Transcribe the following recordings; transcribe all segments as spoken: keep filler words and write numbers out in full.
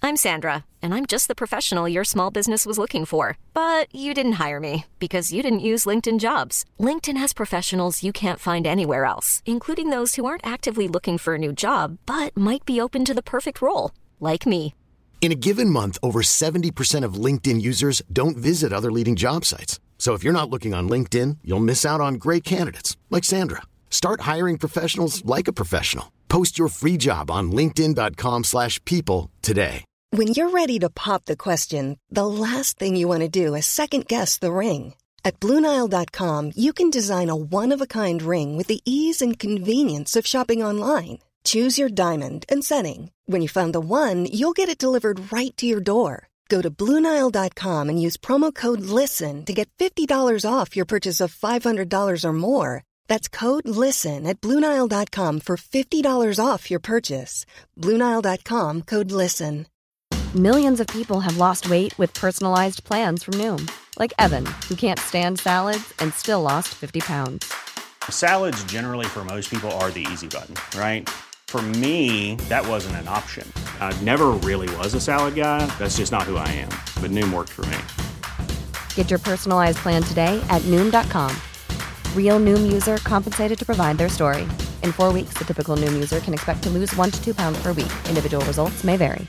I'm Sandra, and I'm just the professional your small business was looking for. But you didn't hire me because you didn't use LinkedIn Jobs. LinkedIn has professionals you can't find anywhere else, including those who aren't actively looking for a new job, but might be open to the perfect role, like me. In a given month, over seventy percent of LinkedIn users don't visit other leading job sites. So if you're not looking on LinkedIn, you'll miss out on great candidates like Sandra. Start hiring professionals like a professional. Post your free job on linkedin.com slash people today. When you're ready to pop the question, the last thing you want to do is second-guess the ring. At Blue Nile dot com, you can design a one-of-a-kind ring with the ease and convenience of shopping online. Choose your diamond and setting. When you find the one, you'll get it delivered right to your door. Go to Blue Nile dot com and use promo code LISTEN to get fifty dollars off your purchase of five hundred dollars or more. That's code LISTEN at Blue Nile dot com for fifty dollars off your purchase. Blue Nile dot com, code LISTEN. Millions of people have lost weight with personalized plans from Noom. Like Evan, who can't stand salads and still lost fifty pounds. Salads generally for most people are the easy button, right? For me, that wasn't an option. I never really was a salad guy. That's just not who I am. But Noom worked for me. Get your personalized plan today at Noom dot com. Real Noom user compensated to provide their story. In four weeks, the typical Noom user can expect to lose one to two pounds per week. Individual results may vary.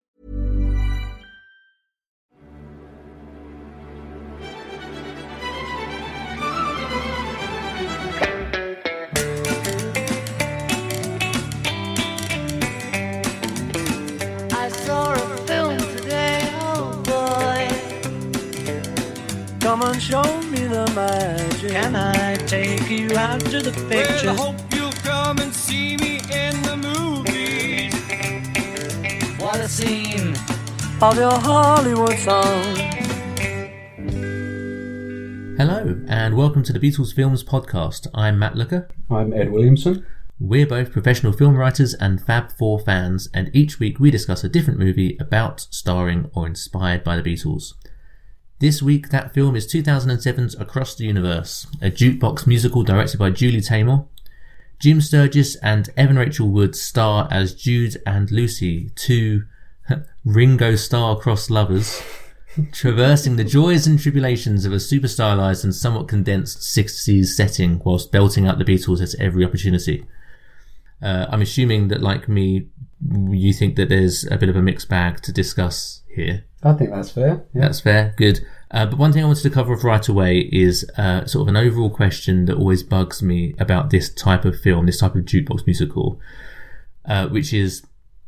Come and show me the magic. Can I take you out to the pictures? Well, I hope you'll come and see me in the movies. What a scene of your Hollywood song. Hello, and welcome to the Beatles Films podcast. I'm Matt Looker. I'm Ed Williamson. We're both professional film writers and Fab Four fans, and each week we discuss a different movie about, starring, or inspired by the Beatles. This week, that film is two thousand seven's Across the Universe, a jukebox musical directed by Julie Taymor. Jim Sturgis and Evan Rachel Wood star as Jude and Lucy, two Ringo Starr-crossed lovers, traversing the joys and tribulations of a super stylized and somewhat condensed sixties setting whilst belting out the Beatles at every opportunity. Uh, I'm assuming that, like me, you think that there's a bit of a mixed bag to discuss here. I think that's fair. Yeah. That's fair. Good. Uh, but one thing I wanted to cover off right away is uh, sort of an overall question that always bugs me about this type of film, this type of jukebox musical, uh, which is,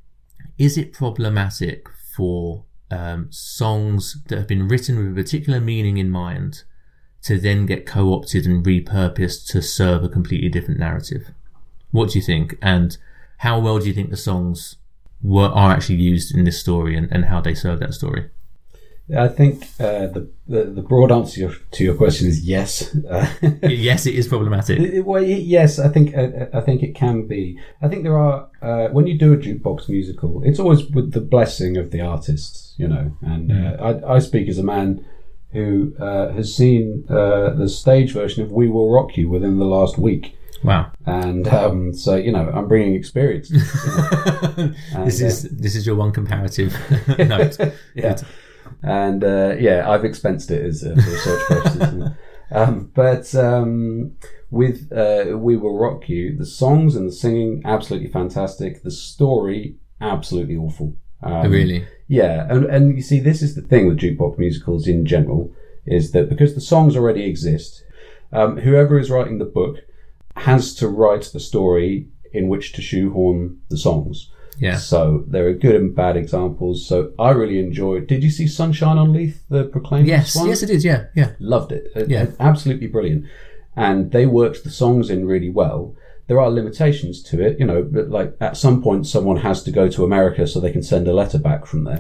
is it problematic for um, songs that have been written with a particular meaning in mind to then get co-opted and repurposed to serve a completely different narrative? What do you think? And how well do you think the songs were are actually used in this story, and, and how they serve that story? I think uh, the, the the broad answer to your, to your question is yes. Uh, yes, it is problematic. It, well, yes, I think uh, I think it can be. I think there are uh, when you do a jukebox musical, it's always with the blessing of the artists, you know. And uh, I, I speak as a man who uh, has seen uh, the stage version of "We Will Rock You" within the last week. Wow! And um, so you know, I'm bringing experience. You know? and, this is uh, this is your one comparative note. Yeah. Good. And uh, yeah, I've expensed it as uh, for research purposes. um, but um, with uh, "We Will Rock You," the songs and the singing absolutely fantastic. The story absolutely awful. Um, oh, really? Yeah, and and you see, this is the thing with jukebox musicals in general, is that because the songs already exist, um, whoever is writing the book has to write the story in which to shoehorn the songs. Yeah. So there are good and bad examples. So I really enjoyed. Did you see Sunshine on Leith, the Proclaimers Yes, one? yes, it is. Yeah, yeah. Loved it. Yeah, it, absolutely brilliant. And they worked the songs in really well. There are limitations to it, you know. But like at some point, someone has to go to America so they can send a letter back from there.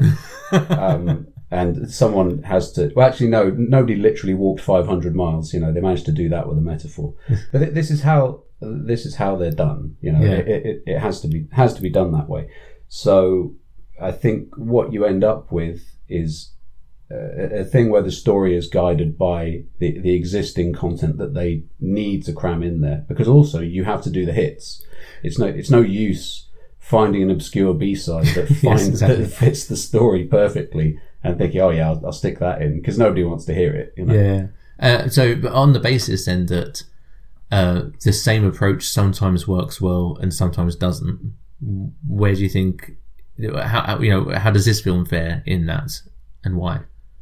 um, and someone has to. Well, actually, no. Nobody literally walked five hundred miles. You know, they managed to do that with a metaphor. But it, this is how. This is how they're done. You know, yeah. it, it, it has to be has to be done that way. So I think what you end up with is a, a thing where the story is guided by the, the existing content that they need to cram in there. Because also you have to do the hits. It's no it's no use finding an obscure B-side that finds yes, exactly. that fits the story perfectly and thinking, oh yeah, I'll, I'll stick that in because nobody wants to hear it. You know? Yeah. Uh, so, but on the basis then that uh, the same approach sometimes works well and sometimes doesn't, where do you think? How you know? How does this film fare in that, and why?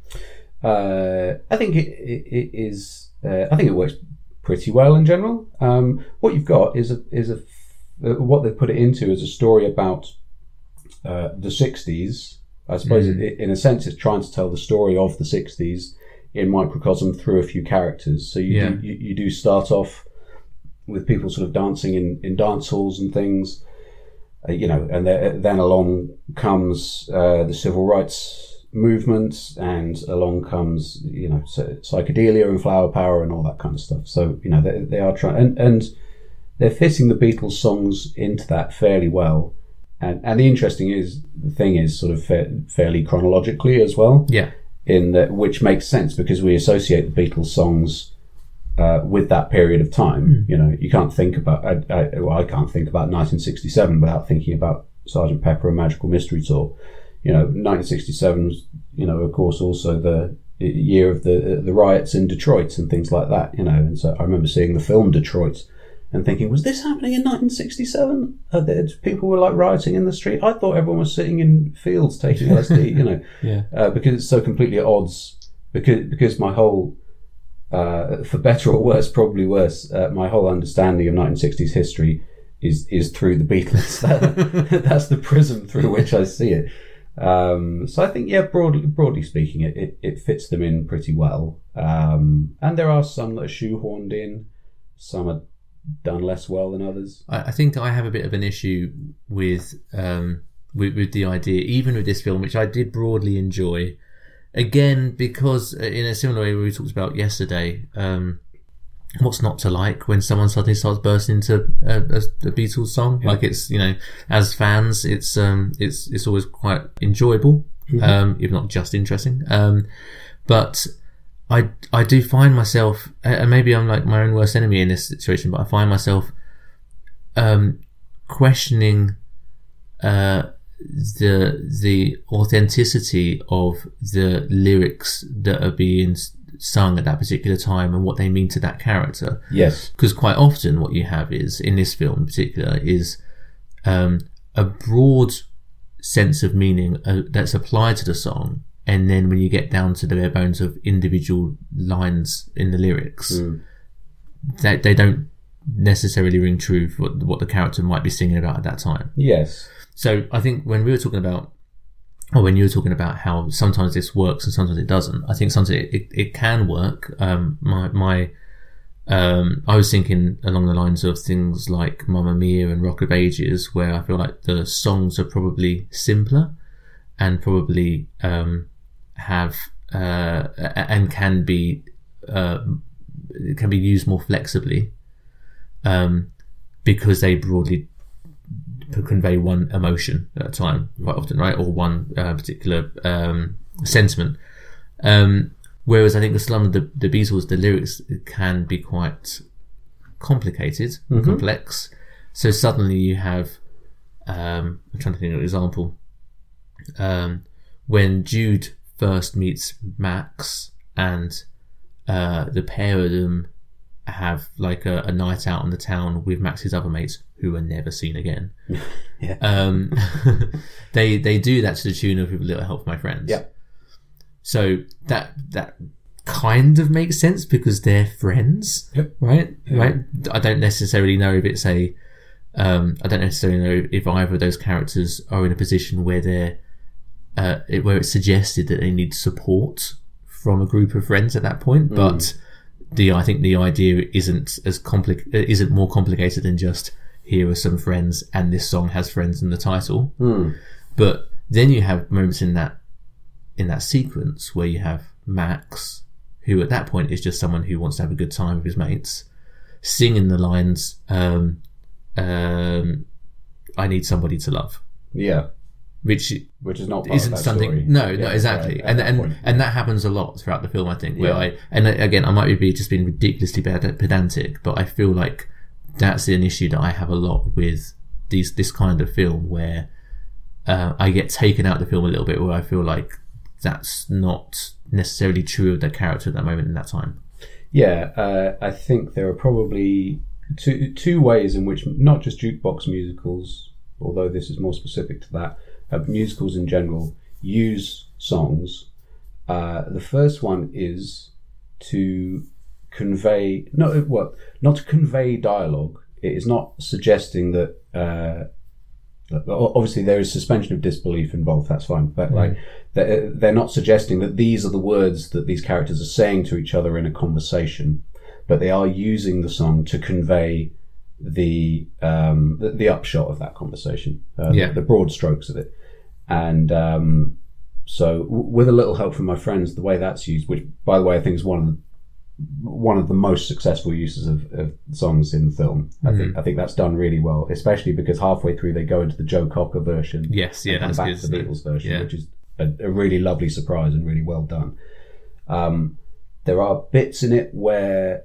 Uh, I think it, it, it is. Uh, I think it works pretty well in general. Um, what you've got is a is a what they've put it into is a story about uh, the sixties. I suppose mm. it, in a sense it's trying to tell the story of the sixties in microcosm through a few characters. So you, yeah. do, you, you do start off with people sort of dancing in, in dance halls and things, uh, you know, and there, then along comes uh, the civil rights movement, and along comes, you know, psychedelia and flower power and all that kind of stuff. So, you know, they, they are trying, and, and they're fitting the Beatles songs into that fairly well. And, and the interesting is the thing is sort of fa- fairly chronologically as well. Yeah. In that, which makes sense because we associate the Beatles songs uh, with that period of time. Mm. You know, you can't think about, I, I, well, I can't think about nineteen sixty-seven without thinking about Sergeant Pepper and Magical Mystery Tour. You know, nineteen sixty-seven was, you know, of course, also the year of the the riots in Detroit and things like that. You know, and so I remember seeing the film Detroit and thinking, was this happening in nineteen sixty-seven? Uh, people were like rioting in the street. I thought everyone was sitting in fields taking L S D, you know, yeah. uh, because it's so completely at odds. Because because my whole, uh, for better or worse, probably worse, uh, my whole understanding of nineteen sixties history is is through the Beatles. That, that's the prism through which I see it. Um, so I think, yeah, broadly broadly speaking, it, it, it fits them in pretty well. Um, and there are some that are shoehorned in, some are done less well than others. I, I think I have a bit of an issue with, um, with with the idea, even with this film, which I did broadly enjoy. Again, because in a similar way we talked about yesterday, um, what's not to like when someone suddenly starts bursting into a, a, a Beatles song? Yeah. Like it's, you know, as fans, it's um, it's it's always quite enjoyable, mm-hmm. um, if not just interesting. Um, but I, I do find myself, and maybe I'm like my own worst enemy in this situation, but I find myself um, questioning uh, the the authenticity of the lyrics that are being sung at that particular time and what they mean to that character. Yes. Because quite often what you have is, in this film in particular, is um, a broad sense of meaning uh, that's applied to the song. And then when you get down to the bare bones of individual lines in the lyrics, mm. they, they don't necessarily ring true for what, what the character might be singing about at that time. Yes. So I think when we were talking about, or when you were talking about how sometimes this works and sometimes it doesn't, I think sometimes it, it, it can work. Um, my, my, um, I was thinking along the lines of things like Mamma Mia and Rock of Ages, where I feel like the songs are probably simpler and probably, um, have uh, and can be uh, can be used more flexibly um, because they broadly convey one emotion at a time quite often, right, or one uh, particular um, sentiment. Um, whereas I think with some of the, the Beatles, the lyrics can be quite complicated, mm-hmm. complex. So suddenly you have um, I'm trying to think of an example. Um, when Jude first meets Max and uh, the pair of them have like a, a night out on the town with Max's other mates who are never seen again. yeah. Um, they they do that to the tune of "With a Little Help from My Friends." Yeah. So that that kind of makes sense because they're friends, yep. right? Yeah. Right. I don't necessarily know if it's a. Um, I don't necessarily know if either of those characters are in a position where they're Uh, it, where it's suggested that they need support from a group of friends at that point, mm. but the I think the idea isn't as compli- isn't more complicated than just here are some friends and this song has friends in the title. Mm. But then you have moments in that in that sequence where you have Max, who at that point is just someone who wants to have a good time with his mates, singing the lines, um, um, "I need somebody to love." Yeah. Which, which is not part isn't of that something. story. No, yeah, no, exactly, right, and that and point. and that happens a lot throughout the film. I think where yeah. I and again I might be just being ridiculously pedantic, but I feel like that's an issue that I have a lot with these this kind of film where uh, I get taken out of the film a little bit, where I feel like that's not necessarily true of the character at that moment in that time. Yeah, uh, I think there are probably two two ways in which not just jukebox musicals, although this is more specific to that, uh, musicals in general use songs. Uh, the first one is to convey not what not to convey dialogue. It is not suggesting that. Uh, obviously, there is suspension of disbelief involved. That's fine, but mm. like they're, they're not suggesting that these are the words that these characters are saying to each other in a conversation, but they are using the song to convey the um, the, the upshot of that conversation, uh, yeah. the, the broad strokes of it, and. Um, So, w- with a little help from my friends, the way that's used, which, by the way, I think is one of the one of the most successful uses of, of songs in film. Mm-hmm. I think I think that's done really well, especially because halfway through they go into the Joe Cocker version. Yes, yeah, and that's back good. to the Beatles version, yeah. which is a, a really lovely surprise and really well done. Um, there are bits in it where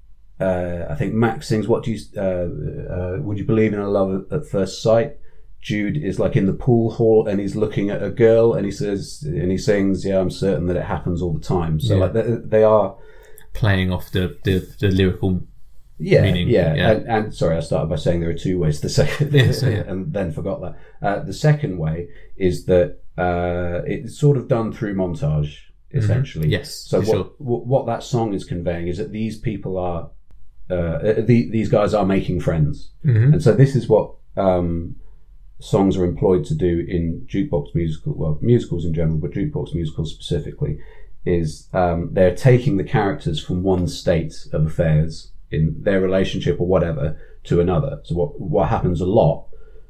uh, I think Max sings, "What do you uh, uh, would you believe in a love at first sight?" Jude is like in the pool hall and he's looking at a girl and he says, and he sings, "Yeah, I'm certain that it happens all the time." So yeah. like they, they are playing off the, the, the lyrical yeah, meaning. Yeah, yeah. And, and sorry, I started by saying there are two ways to say it, yeah, so, yeah. and then forgot that. Uh, the second way is that uh, it's sort of done through montage, essentially. Mm-hmm. Yes. So what, sure. what that song is conveying is that these people are, uh, the, these guys are making friends. Mm-hmm. And so this is what, um, songs are employed to do in jukebox musical, well, musicals in general, but jukebox musicals specifically, is um, they're taking the characters from one state of affairs in their relationship or whatever to another. So what what happens a lot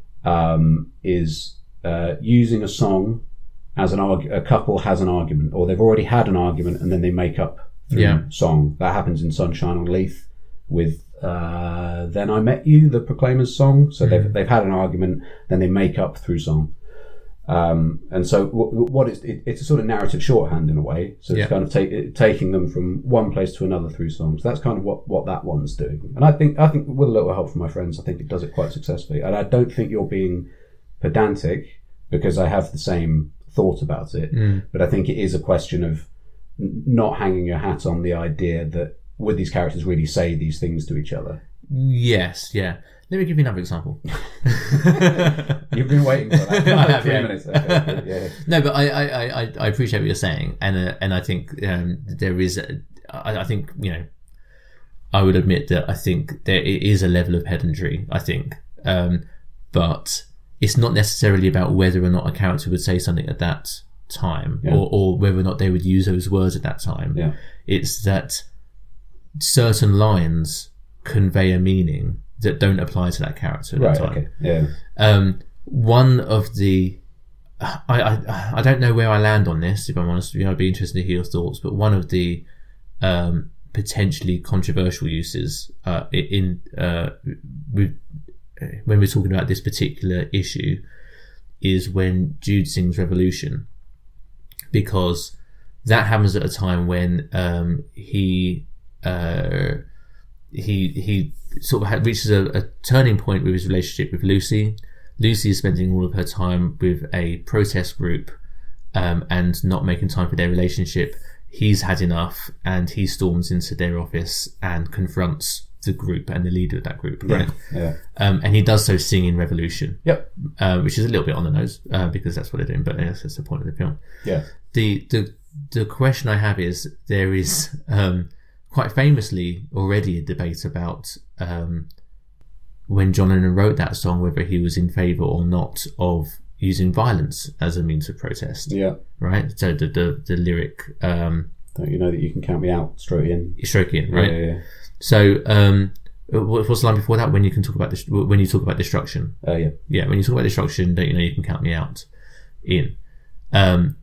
um, is uh, using a song as an arg- a couple has an argument, or they've already had an argument and then they make up through yeah. song. That happens in Sunshine on Leith with uh, Then I Met You, the Proclaimers song. So mm. they've they've had an argument, then they make up through song. Um, and so w- what it's, it, it's a sort of narrative shorthand in a way. So it's yeah. kind of take, taking them from one place to another through songs. So that's kind of what, what that one's doing. And I think I think with a little help from my friends, I think it does it quite successfully. And I don't think you're being pedantic, because I have the same thought about it. Mm. But I think it is a question of n- not hanging your hat on the idea that would these characters really say these things to each other? Yes, yeah. Let me give you another example. You've been waiting for that. I have, Three yeah. minutes. Okay, yeah. No, but I, I, I, I appreciate what you're saying, and uh, and I think um, there is. A, I, I think you know, I would admit that I think there is a level of pedantry. I think, um, but it's not necessarily about whether or not a character would say something at that time, yeah. or, or whether or not they would use those words at that time. Yeah. It's that certain lines convey a meaning that don't apply to that character at right, that time. Okay. Yeah. Um, one of the, I, I I don't know where I land on this, if I'm honest with you. I'd be interested to hear your thoughts, but one of the um, potentially controversial uses uh, in uh, with, when we're talking about this particular issue is when Jude sings Revolution, because that happens at a time when um, he uh, he he sort of had, reaches a, a turning point with his relationship with Lucy. Lucy is spending all of her time with a protest group um, and not making time for their relationship. He's had enough, and he storms into their office and confronts the group and the leader of that group. Right? Yeah. yeah. Um, and he does so singing Revolution. Yep. Uh, which is a little bit on the nose uh, because that's what they're doing, but yes, that's the point of the film. Yeah. The the the question I have is, there is um, quite famously already a debate about um, when John Lennon wrote that song, whether he was in favour or not of using violence as a means of protest. Yeah. Right? So the the, the lyric... Um, Don't you know that you can count me out, stroke in? Stroke in, right? Yeah, yeah, yeah. So, um, what's the line before that? When you can talk about this, when you talk about destruction. Uh, yeah. Yeah, when you talk about destruction, don't you know you can count me out in. Um,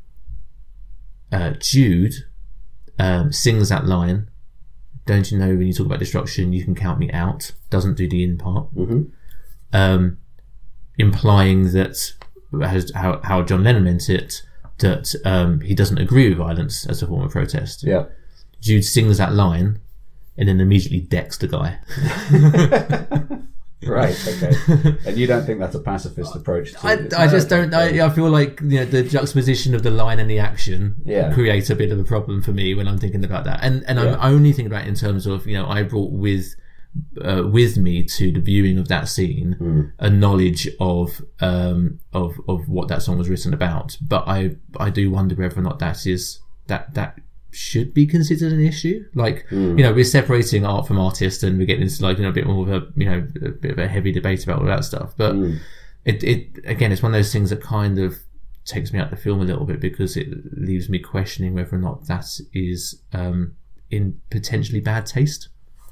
uh, Jude um, sings that line, don't you know when you talk about destruction, you can count me out, doesn't do the in part. Mm-hmm. Um, implying that, as how, how John Lennon meant it, that um, he doesn't agree with violence as a form of protest. Yeah. Jude sings that line and then immediately decks the guy. Right, okay. And you don't think that's a pacifist approach to I, it? I just don't. I, I feel like you know the juxtaposition of the line and the action yeah. creates a bit of a problem for me when I'm thinking about that. And and yeah. I'm only thinking about it in terms of, you know, I brought with uh, with me to the viewing of that scene mm. a knowledge of um of of what that song was written about. But I I do wonder whether or not that is that that. should be considered an issue. Like, mm. you know, we're separating art from artist, and we're getting into like, you know, a bit more of a, you know, a bit of a heavy debate about all that stuff. But mm. it, it, again, it's one of those things that kind of takes me out of the film a little bit, because it leaves me questioning whether or not that is, um, in potentially bad taste.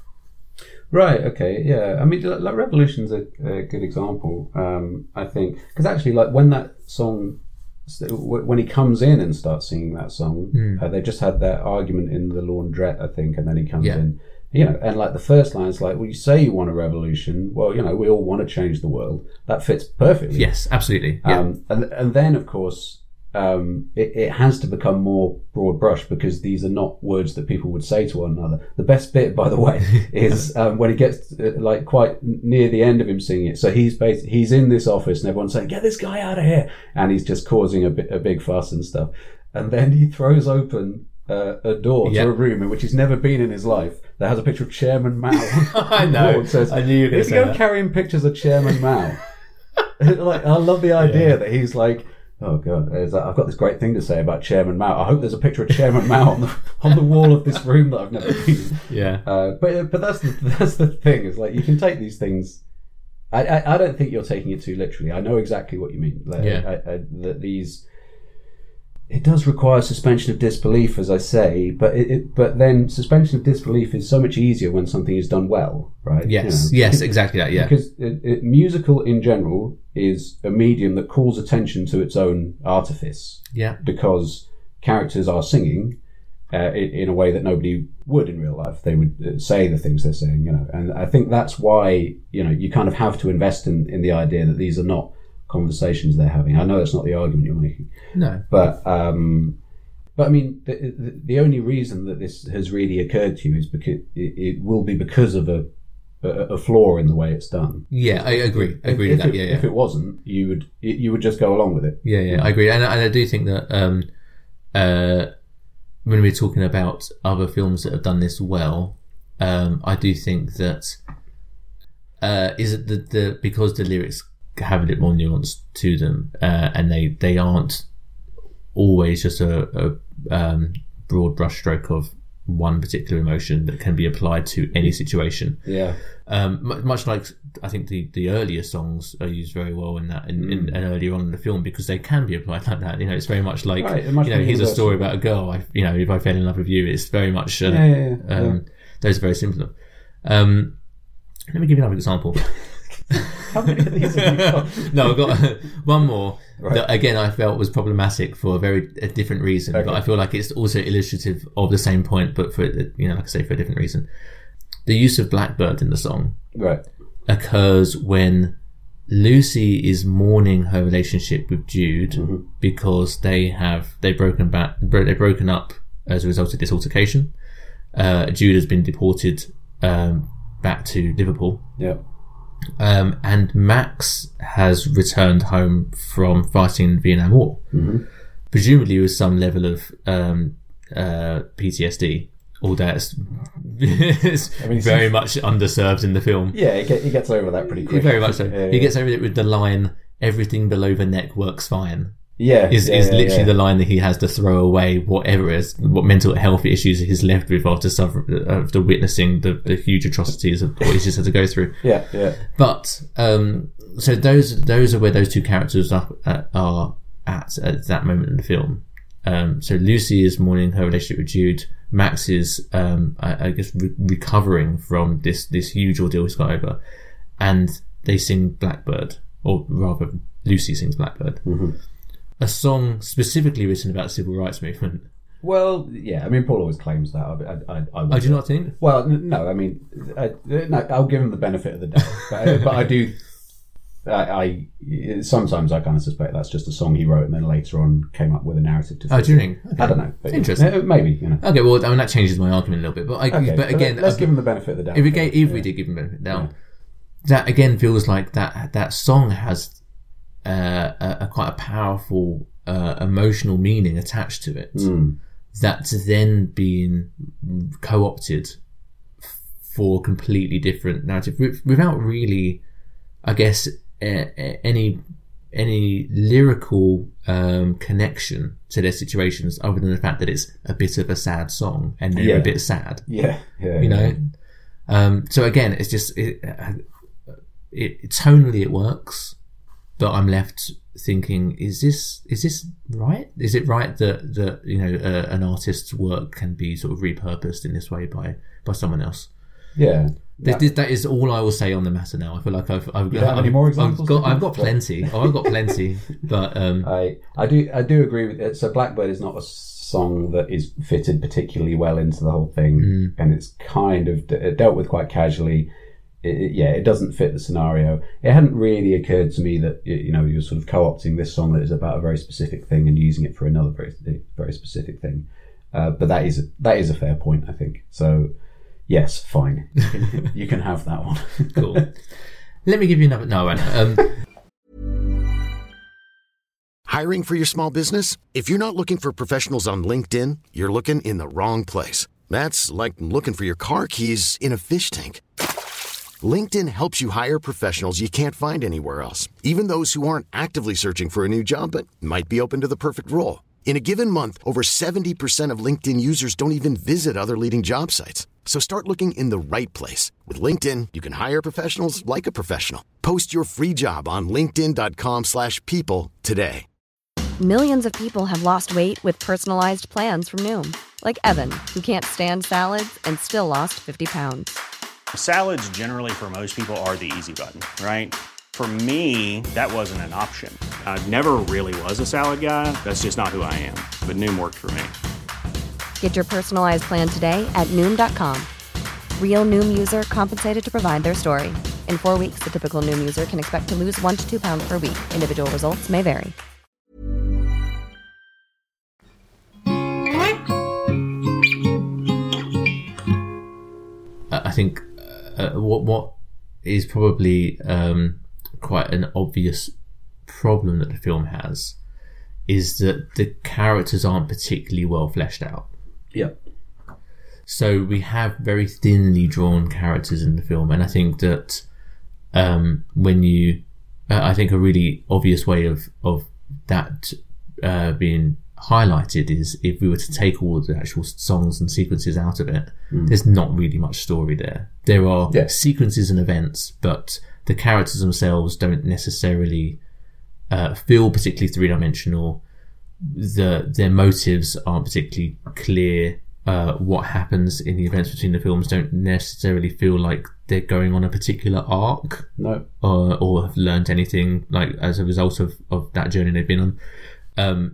Right. Okay. Yeah. I mean, like, Revolution's a, a good example. Um, I think, because actually, like, when that song, when he comes in and starts singing that song, mm. uh, they just had that argument in the laundrette, I think, and then he comes yeah. in, you know, and like the first line is like, well, you say you want a revolution. Well, you know, we all want to change the world. That fits perfectly. Yes, absolutely. Yeah. Um, and, and then, of course, um, it, it has to become more broad brush, because these are not words that people would say to one another. The best bit, by the way, is um, when he gets uh, like quite near the end of him singing it. So he's basically, he's in this office and everyone's saying, get this guy out of here. And he's just causing a, bit, a big fuss and stuff. And then he throws open uh, a door yep. to a room in which he's never been in his life that has a picture of Chairman Mao. I know. It says, I knew you were going to say go that. carrying pictures of Chairman Mao. Like, I love the idea yeah. that he's like, oh God, I've got this great thing to say about Chairman Mao. I hope there's a picture of Chairman Mao on the on the wall of this room that I've never been. Yeah. Uh, but but that's the, that's the thing. Is like, you can take these things. I, I I don't think you're taking it too literally. I know exactly what you mean. Like, yeah. I, I, that these. It does require suspension of disbelief, as I say, but it, it but then suspension of disbelief is so much easier when something is done well, right? Yes. You know, yes. because, exactly that. Yeah. Because it, it, musical in general is a medium that calls attention to its own artifice. Yeah. Because characters are singing uh, in, in a way that nobody would in real life. They would say the things they're saying, you know. And I think that's why, you know, you kind of have to invest in, in the idea that these are not conversations they're having. I know that's not the argument you're making. No. But, um, but I mean, the, the, the only reason that this has really occurred to you is because it, it will be because of a a flaw in the way it's done. Yeah, I agree. I agree if, with that. It, yeah, yeah. If it wasn't, you would you would just go along with it. Yeah, yeah, I agree, and, and I do think that um, uh, when we're talking about other films that have done this well, um, I do think that uh, is it the, the because the lyrics have a bit more nuance to them, uh, and they they aren't always just a, a um, broad brushstroke of one particular emotion that can be applied to any situation. Yeah. Um, much like I think the, the earlier songs are used very well in that, in, mm. in, and earlier on in the film, because they can be applied like that. You know, it's very much like, right, much you know, here's a story about a girl. I, you know, if I fell in love with you, it's very much, uh, yeah, yeah, yeah. Um, yeah. Those are very simple. Um, let me give you another example. How many of these have you got? No, I've got one more right. that again I felt was problematic for a very a different reason, okay. but I feel like it's also illustrative of the same point, but for, you know, like I say, for a different reason. The use of Blackbird in the song right. occurs when Lucy is mourning her relationship with Jude mm-hmm. because they have they've broken back they've broken up as a result of this altercation. Uh, Jude has been deported um, back to Liverpool. Yeah. Um, and Max has returned home from fighting the Vietnam War, mm-hmm. presumably with some level of um, uh, P T S D, although it's, it's I mean, very it's, much underserved in the film. Yeah, he, get, he gets over that pretty quickly. Very much so. Yeah, he yeah. gets over it with the line, "Everything below the neck works fine." Yeah, is yeah, is yeah, literally yeah. the line that he has to throw away whatever it is, what mental health issues he's left with after suffer, after witnessing the, the huge atrocities of what he's just had to go through. Yeah, yeah. But um, so those those are where those two characters are at, are at at that moment in the film. Um, so Lucy is mourning her relationship with Jude. Max is, um, I, I guess, re- recovering from this this huge ordeal he's got over, and they sing Blackbird, or rather, Lucy sings Blackbird. Mm-hmm. A song specifically written about the civil rights movement. Well, yeah, I mean, Paul always claims that. I, I, I, I oh, do you not think? Well, no, I mean, I, no, I'll give him the benefit of the doubt, but, but I do. I, I sometimes I kind of suspect that's just a song he wrote and then later on came up with a narrative to. Oh, do you think? Okay. I don't know. But interesting. Maybe, you know. Okay, well, I mean that changes my argument a little bit, but I, okay, but again, let's uh, give him the benefit of the doubt. If we gave, if yeah. we did give him the benefit of the doubt, that again feels like that that song has uh, a, a quite a powerful uh, emotional meaning attached to it. Mm. That's then being co-opted for a completely different narrative without really, I guess, uh, any any lyrical um, connection to their situations, other than the fact that it's a bit of a sad song and they're yeah. a bit sad. Yeah, yeah. You know. Yeah. Um, so again, it's just it, it, tonally it works, but I'm left thinking: is this is this right? Is it right that that you know uh, an artist's work can be sort of repurposed in this way by by someone else? Yeah. That, that, that is all I will say on the matter now. I feel like I've I've, you have I've, any more examples? I've got I've got plenty. oh, I've got plenty. But um, I I do I do agree with it. So Blackbird is not a song that is fitted particularly well into the whole thing, mm. and it's kind of de- dealt with quite casually. It, it, yeah, it doesn't fit the scenario. It hadn't really occurred to me that you know you're sort of co-opting this song that is about a very specific thing and using it for another very very specific thing. Uh, but that is that is a fair point, I think. So. Yes, fine. You can, you can have that one. Cool. Let me give you another. No, I know. Um... Hiring for your small business? If you're not looking for professionals on LinkedIn, you're looking in the wrong place. That's like looking for your car keys in a fish tank. LinkedIn helps you hire professionals you can't find anywhere else, even those who aren't actively searching for a new job but might be open to the perfect role. In a given month, over seventy percent of LinkedIn users don't even visit other leading job sites. So start looking in the right place. With LinkedIn, you can hire professionals like a professional. Post your free job on linkedin.com slash people today. Millions of people have lost weight with personalized plans from Noom. Like Evan, who can't stand salads and still lost fifty pounds. Salads generally for most people are the easy button, right? For me, that wasn't an option. I never really was a salad guy. That's just not who I am. But Noom worked for me. Get your personalized plan today at Noom dot com. Real Noom user compensated to provide their story. In four weeks, the typical Noom user can expect to lose one to two pounds per week. Individual results may vary. I think uh, what what is probably um, quite an obvious problem that the film has is that the characters aren't particularly well fleshed out. Yeah. So we have very thinly drawn characters in the film, and I think that um, when you, uh, I think a really obvious way of of that uh, being highlighted is if we were to take all the actual songs and sequences out of it, mm. there's not really much story there. There are yeah. sequences and events, but the characters themselves don't necessarily uh, feel particularly three-dimensional. The their motives aren't particularly clear. Uh, what happens in the events between the films don't necessarily feel like they're going on a particular arc. No. Or, or have learned anything like as a result of, of that journey they've been on. Um,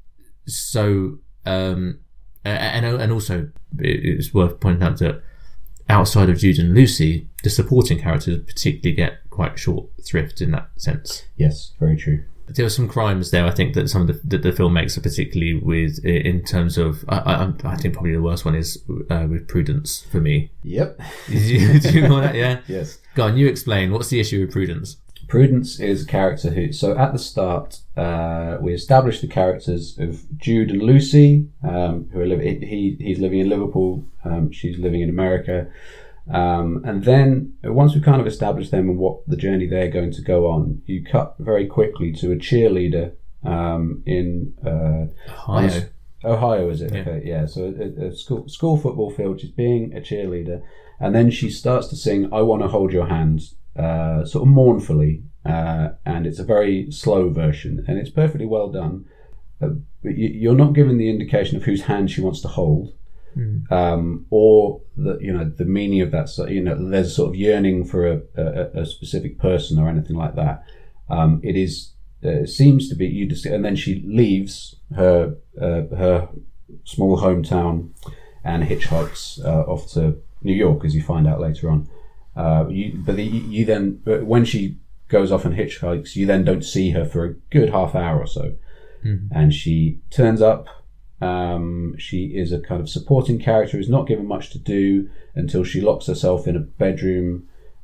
so, um, and and also it's worth pointing out that outside of Jude and Lucy, the supporting characters particularly get quite short thrift in that sense. Yes, very true. There are some crimes there, I think, that some of the, that the film makes, particularly with in terms of. I, I, I think probably the worst one is uh, with Prudence for me. Yep. Do you, do you know that? Yeah. Yes. Go on, you explain. What's the issue with Prudence? Prudence is a character who. So at the start, uh, we established the characters of Jude and Lucy, um, who are living. He he's living in Liverpool. Um, she's living in America. Um, and then once we kind of established them and what the journey they're going to go on, you cut very quickly to a cheerleader um, in uh, Ohio. Ohio, is it? Yeah. Okay, yeah. So a, a school school football field. She's being a cheerleader, and then she starts to sing "I Want to Hold Your Hand," uh, sort of mournfully, uh, and it's a very slow version, and it's perfectly well done. Uh, but you, you're not given the indication of whose hand she wants to hold. Mm. Um, or the you know the meaning of that. So, you know, there's a sort of yearning for a, a, a specific person or anything like that. Um, it is uh, seems to be you just, and then she leaves her uh, her small hometown and hitchhikes uh, off to New York, as you find out later on. Uh, you, but the, you then when she goes off and hitchhikes, you then don't see her for a good half hour or so, mm. and she turns up. Um, she is a kind of supporting character who's not given much to do until she locks herself in a bedroom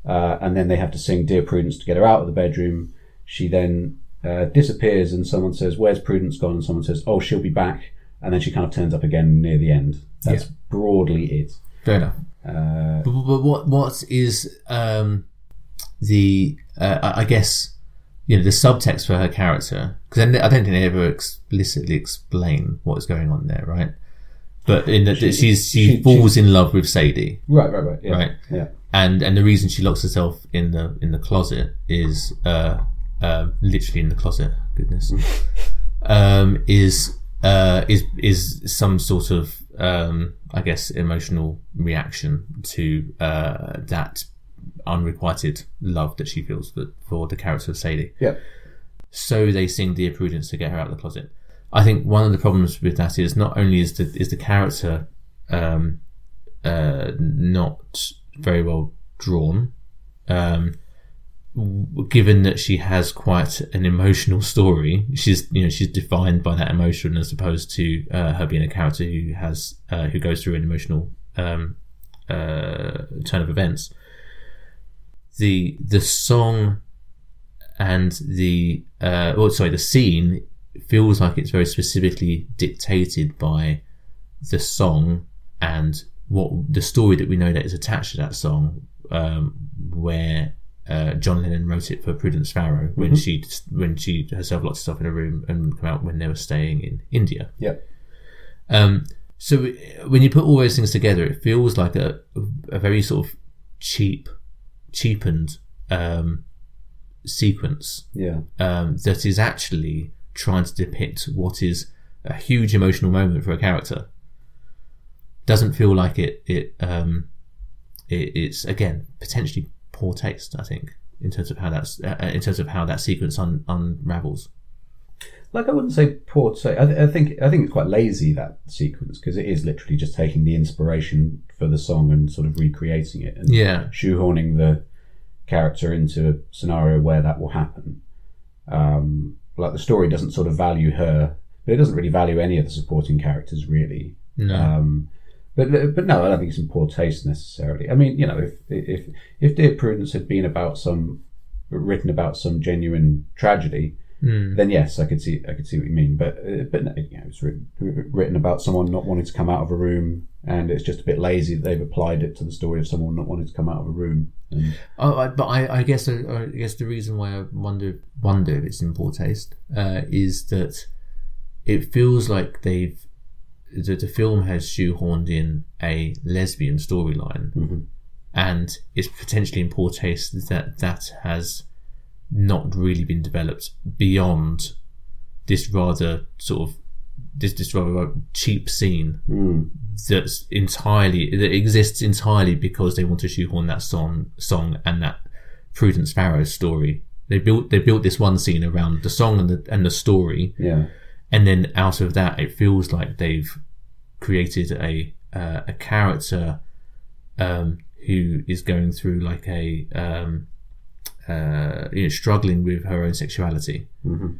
uh, and then they have to sing Dear Prudence to get her out of the bedroom. She then uh, disappears, and someone says, "Where's Prudence gone?" And someone says, "Oh, she'll be back." And then she kind of turns up again near the end. That's yeah. broadly it. Fair enough. Uh, but, but what what is um, the uh, I guess you know the subtext for her character? Because I don't think they ever explicitly explain what's going on there, right? But in that she, she's she, she falls she, in love with Sadie, right, right, right, yeah, right, yeah. And and the reason she locks herself in the in the closet is uh, uh literally in the closet. Goodness, um, is uh is is some sort of um I guess emotional reaction to uh that unrequited love that she feels for for the character of Sadie. Yeah. So they sing Dear Prudence to get her out of the closet. I think one of the problems with that is not only is the is the character um, uh, not very well drawn, um, given that she has quite an emotional story. She's you know she's defined by that emotion as opposed to uh, her being a character who has uh, who goes through an emotional um, uh, turn of events. The the song and the uh, oh sorry the scene. Feels like it's very specifically dictated by the song and what the story that we know that is attached to that song, um, where uh, John Lennon wrote it for Prudence Farrow when mm-hmm. she when she herself locked herself in a room and came out when they were staying in India. Yeah. Um. So when you put all those things together, it feels like a a very sort of cheap, cheapened um, sequence. Yeah. Um. That is actually trying to depict what is a huge emotional moment for a character. Doesn't feel like it it um it, it's again potentially poor taste, I think, in terms of how that's uh, in terms of how that sequence un, unravels. Like I wouldn't say poor taste. I, th- I think I think it's quite lazy, that sequence, because it is literally just taking the inspiration for the song and sort of recreating it and yeah. shoehorning the character into a scenario where that will happen. Um Like the story doesn't sort of value her, but it doesn't really value any of the supporting characters, really. No. Um, but but no, I don't think it's in poor taste necessarily. I mean, you know, if if if Dear Prudence had been about some written about some genuine tragedy, mm. then yes, I could see I could see what you mean. But uh, but no, you know, it's written, written about someone not wanting to come out of a room, and it's just a bit lazy that they've applied it to the story of someone not wanting to come out of a room. And, oh, I, but I, I guess I, I guess the reason why I wonder wonder if it's in poor taste uh, is that it feels like they've that the film has shoehorned in a lesbian storyline, mm-hmm. and it's potentially in poor taste that that has not really been developed beyond this rather sort of this this rather cheap scene mm. that's entirely that exists entirely because they want to shoehorn that song song and that Prudence Farrow story. They built they built this one scene around the song and the and the story, yeah. And then out of that, it feels like they've created a uh, a character um, who is going through like a um, uh, you know struggling with her own sexuality. Mm-hmm.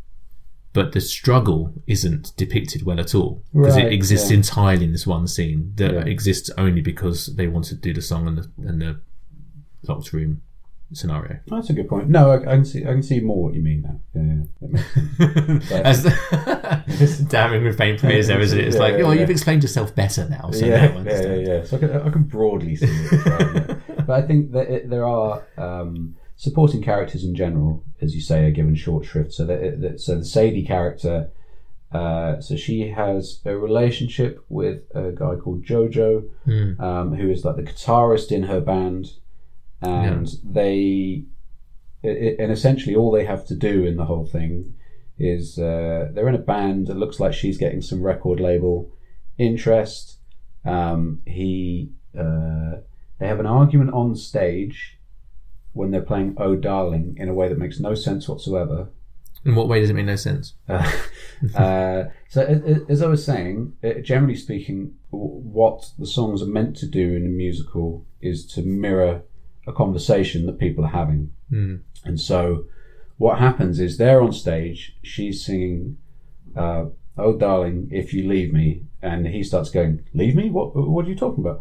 But the struggle isn't depicted well at all because right, it exists yeah. entirely in this one scene that yeah. exists only because they wanted to do the song and the and the locked room scenario. That's a good point. No, I, I can see I can see more what you mean now. Yeah, yeah that makes sense. As the, damning with faint praise there, isn't it? It's yeah, like, yeah, oh, yeah. You've explained yourself better now. So yeah, now I yeah, yeah, yeah. So I can, I can broadly see it. Right, but I think that it, there are um, supporting characters in general, as you say, are given short shrift. So that, that so the Sadie character, uh, so she has a relationship with a guy called Jojo, mm. um, who is like the guitarist in her band. And yeah. they, it, and essentially all they have to do in the whole thing is uh, they're in a band. It looks like she's getting some record label interest. Um, he, uh, they have an argument on stage when they're playing "Oh Darling" in a way that makes no sense whatsoever. In what way does it make no sense? Uh, uh, so, as, as I was saying, generally speaking, what the songs are meant to do in a musical is to mirror a conversation that people are having. Mm. And so what happens is they're on stage, she's singing uh, "Oh Darling, If You Leave Me," and he starts going, "Leave me? What what are you talking about?"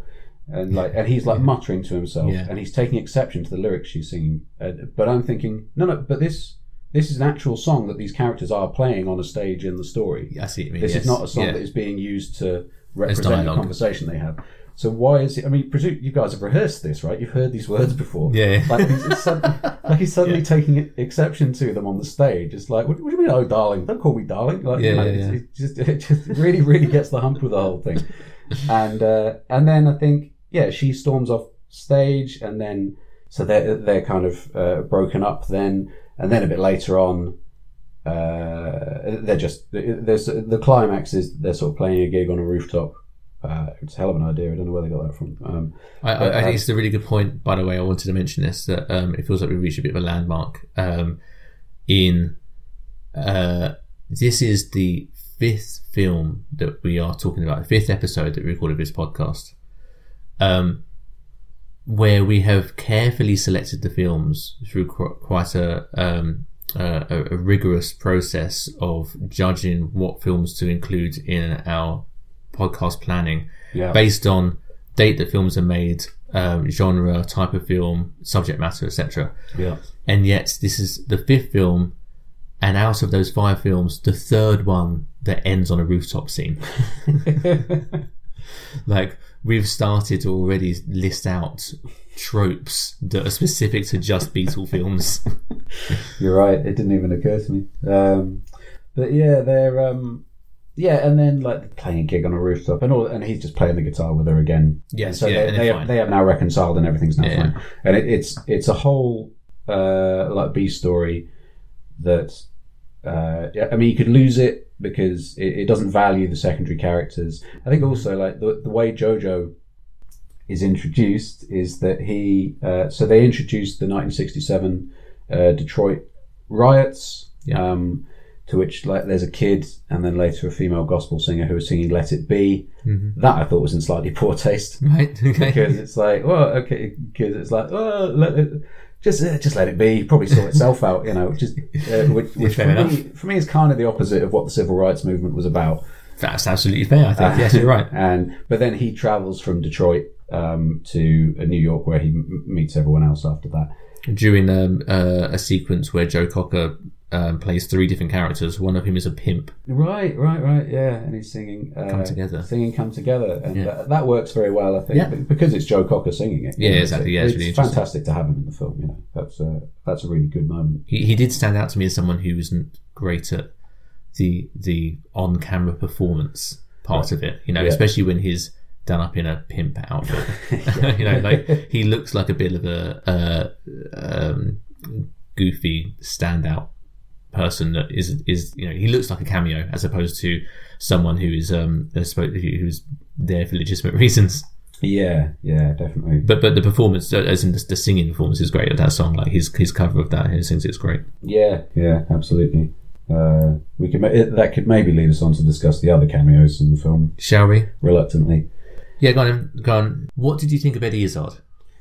and like, and he's like Yeah. muttering to himself, Yeah. and he's taking exception to the lyrics she's singing. Uh, but I'm thinking, no, no, but this this is an actual song that these characters are playing on a stage in the story. I see what you mean. This yes. is not a song Yeah. that is being used to represent the dialogue. conversation they have. So why is it? I mean, presume you guys have rehearsed this, right? You've heard these words before. Yeah. Like he's, it's suddenly, like he's suddenly Yeah. taking exception to them on the stage. It's like, what, what do you mean, oh darling? Don't call me darling. Like, Yeah, you know, yeah, it's, yeah. it just it just really really gets the hump with the whole thing. And uh, and then I think yeah, she storms off stage, and then so they're they're kind of uh, broken up then, and then a bit later on. Uh, they're just there's the climax is they're sort of playing a gig on a rooftop. Uh, it's a hell of an idea. I don't know where they got that from. Um, I, but, I, I think um, it's a really good point. By the way, I wanted to mention this that um, it feels like we reached a bit of a landmark. Um, in uh, this is the fifth film that we are talking about, the fifth episode that we recorded this podcast, um, where we have carefully selected the films through qu- quite a, um, uh, a a rigorous process of judging what films to include in our podcast planning, yeah. based on date that films are made, um, genre, type of film, subject matter, et cetera. Yeah. And yet, this is the fifth film, and out of those five films, the third one that ends on a rooftop scene. Like, we've started to already list out tropes that are specific to just Beatle films. You're right. It didn't even occur to me. Um, but yeah, they're um, yeah, and then like playing a gig on a rooftop, and all, and he's just playing the guitar with her again. Yes, and so yeah, they and they they're have, fine. they have now reconciled, and everything's now Yeah. fine. And it, it's it's a whole uh, like B story that uh, yeah, I mean, you could lose it because it, it doesn't value the secondary characters. I think also like the the way Jojo is introduced is that he uh, so they introduced the nineteen sixty-seven uh, Detroit riots, Yeah. um, to which like there's a kid and then later a female gospel singer who was singing "Let It Be." Mm-hmm. That I thought was in slightly poor taste, Right, okay. because it's like, well, okay, because it's like, oh, let it, just uh, just let it be. Probably sort itself out, you know. Which is uh, which, which for Fair me, for me is kind of the opposite of what the civil rights movement was about. That's absolutely fair, I think. Yes, you're right. And but then he travels from Detroit um, to uh, New York, where he m- meets everyone else after that. During um, uh, a sequence where Joe Cocker um, plays three different characters, one of whom is a pimp. Right, right, right. Yeah, and he's singing uh, Come Together. singing "Come Together," and Yeah. that, that works very well, I think, Yeah. because it's Joe Cocker singing it. Yeah, You know, exactly. Yeah, it's, it's really it's interesting. fantastic to have him in the film. You know, that's uh, that's a really good moment. He, he did stand out to me as someone who wasn't great at the the on camera performance part Right. of it. You know, Yeah. especially when he's done up in a pimp outfit. You know, like he looks like a bit of a uh, um, goofy standout person that is is you know he looks like a cameo as opposed to someone who is um who's there for legitimate reasons. Yeah, yeah, definitely. But but the performance, as in the, the singing performance, is great of that song. Like his his cover of that, he sings it's great. Yeah, yeah, absolutely. Uh, we could ma- it, that could maybe lead us on to discuss the other cameos in the film. Shall we? Reluctantly, Yeah, go on, go on. What did you think of Eddie Izzard?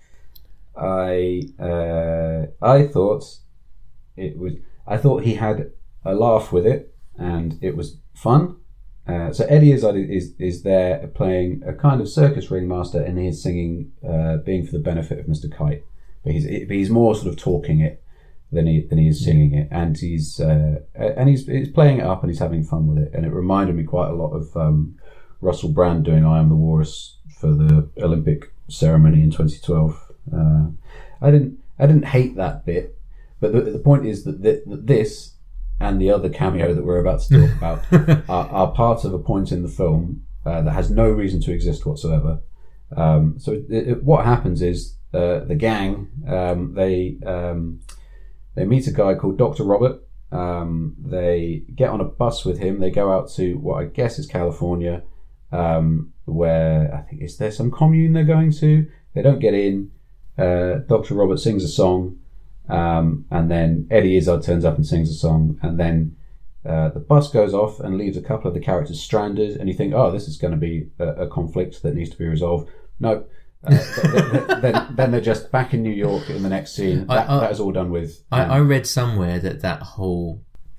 I uh, I thought it was. I thought he had a laugh with it, and it was fun. Uh, so Eddie Izzard is is there playing a kind of circus ringmaster, and he's singing uh, "Being for the Benefit of Mister Kite," but he's but he's more sort of talking it than he than he is singing it, and he's uh, and he's he's playing it up and he's having fun with it, and it reminded me quite a lot of um, Russell Brand doing "I Am the Walrus" for the Olympic ceremony in twenty twelve. Uh, I didn't I didn't hate that bit, but the, the point is that, th- that this and the other cameo that we're about to talk about are, are part of a point in the film uh, that has no reason to exist whatsoever. Um, so it, it, what happens is uh, the gang um, they um, they meet a guy called Doctor Robert. Um, they get on a bus with him. They go out to what I guess is California, um, where I think is there some commune they're going to. They don't get in. Uh, Doctor Robert sings a song, um, and then Eddie Izzard turns up and sings a song, and then uh, the bus goes off and leaves a couple of the characters stranded, and you think, oh, this is going to be a, a conflict that needs to be resolved. No. Uh, th- th- th- then, then they're just back in New York in the next scene. That, I- I- that is all done with. I, um, I read somewhere that that whole trip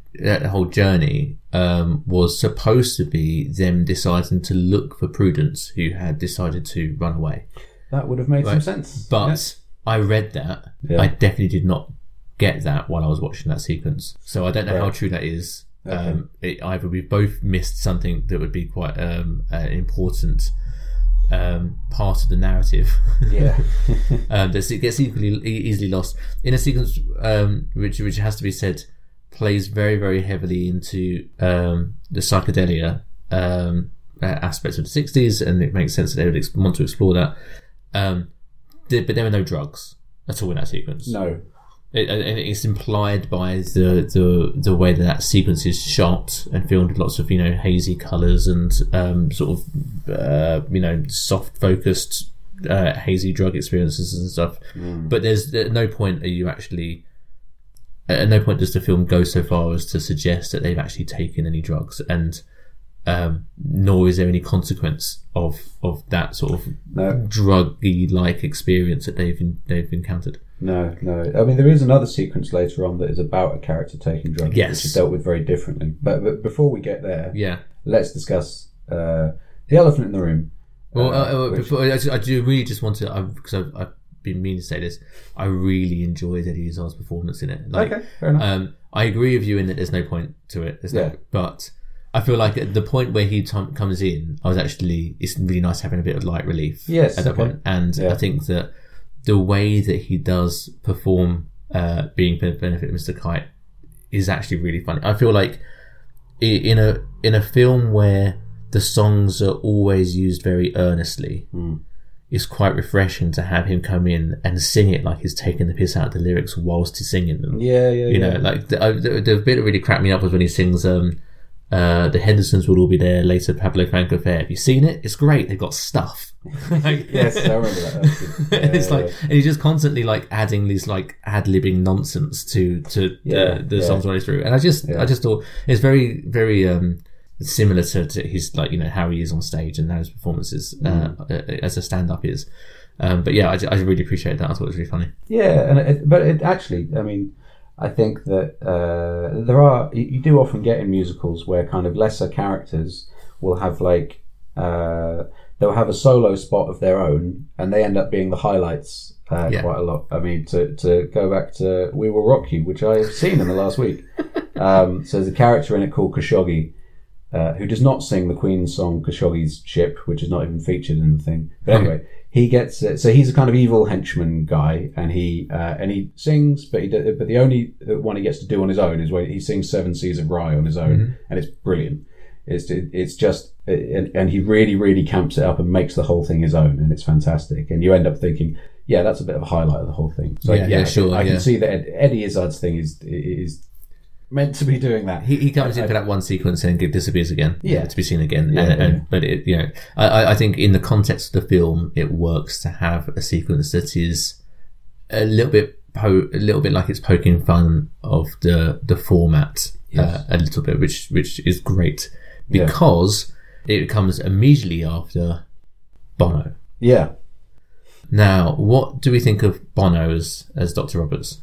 that whole journey um, was supposed to be them deciding to look for Prudence, who had decided to run away. That would have made right? some sense. But yeah. I read that. Yeah. I definitely did not get that while I was watching that sequence. So I don't know right. how true that is. Okay. Um, it, either we both missed something that would be quite um, an important um, part of the narrative. Yeah. um, that it gets equally easily lost in a sequence um, which which has to be said plays very very heavily into um, the psychedelia um, aspects of the sixties, and it makes sense that they would ex- want to explore that. Um, but there were no drugs at all in that sequence. No. It, and it's implied by the, the the way that that sequence is shot and filmed with lots of, you know, hazy colours and um, sort of uh, you know, soft focused uh, hazy drug experiences and stuff. Mm. But there's at no point are you actually at no point does the film go so far as to suggest that they've actually taken any drugs, and um, nor is there any consequence of of that sort of no. druggy like experience that they've they've encountered. No, no. I mean, there is another sequence later on that is about a character taking drugs, yes. which is dealt with very differently. But, but before we get there, yeah, let's discuss uh, the elephant in the room. Well, uh, uh, which... before, I, I do really just want to, because I've, I've been meaning to say this, I really enjoyed Eddie Izzard's performance in it. Like, okay, fair enough. Um, I agree with you in that there's no point to it. There's yeah. no, but I feel like at the point where he t- comes in, I was actually, it's really nice having a bit of light relief yes, at that okay. point. And yeah. I think that the way that he does perform uh, being for the benefit of Mister Kite is actually really funny. I feel like in a in a film where the songs are always used very earnestly, mm. it's quite refreshing to have him come in and sing it like he's taking the piss out of the lyrics whilst he's singing them. Yeah, yeah, You yeah. know, like the, the, the bit that really cracked me up was when he sings um, uh, "The Hendersons Will All Be There Later, Pablo Franco Fair." Have you seen it? It's great. They've got stuff. Like, yes, I remember that. Yeah, it's yeah, like, yeah. and he's just constantly like adding these like ad-libbing nonsense to to Yeah, uh, the yeah. songs running through, and I just Yeah. I just thought it's very very um, similar to, to his, like, you know, how he is on stage and how his performances uh, Mm. as a stand-up is. Um, but yeah, I, I really appreciate that. I thought it was really funny. Yeah, and it, but it actually, I mean, I think that uh, there are you, you do often get in musicals where kind of lesser characters will have like. Uh, They'll have a solo spot of their own, and they end up being the highlights uh, Yeah. quite a lot. I mean, to, to go back to We Will Rock You, which I have seen in the last week. Um, so there's a character in it called Khashoggi, uh, who does not sing the Queen's song Khashoggi's Ship, which is not even featured in the thing. But anyway, he gets uh, so he's a kind of evil henchman guy, and he uh, and he sings, but he do, but the only one he gets to do on his own is when he sings Seven Seas of Rye on his own, Mm-hmm. and it's brilliant. It's it's just and, and he really really camps it up and makes the whole thing his own, and it's fantastic. And you end up thinking, yeah, that's a bit of a highlight of the whole thing. So Yeah, yeah, yeah, sure, I can yeah. see that Ed, Eddie Izzard's thing is is meant to be doing that. He, he comes I- in for that one sequence and disappears again. Yeah. To be seen again. Yeah, and, yeah. and, but it, you know, I- I, I think in the context of the film, it works to have a sequence that is a little bit, po- a little bit like it's poking fun of the the format Yes. uh, a little bit, which which is great Yeah. because it comes immediately after Bono. Yeah. Now, what do we think of Bono as as Doctor Roberts?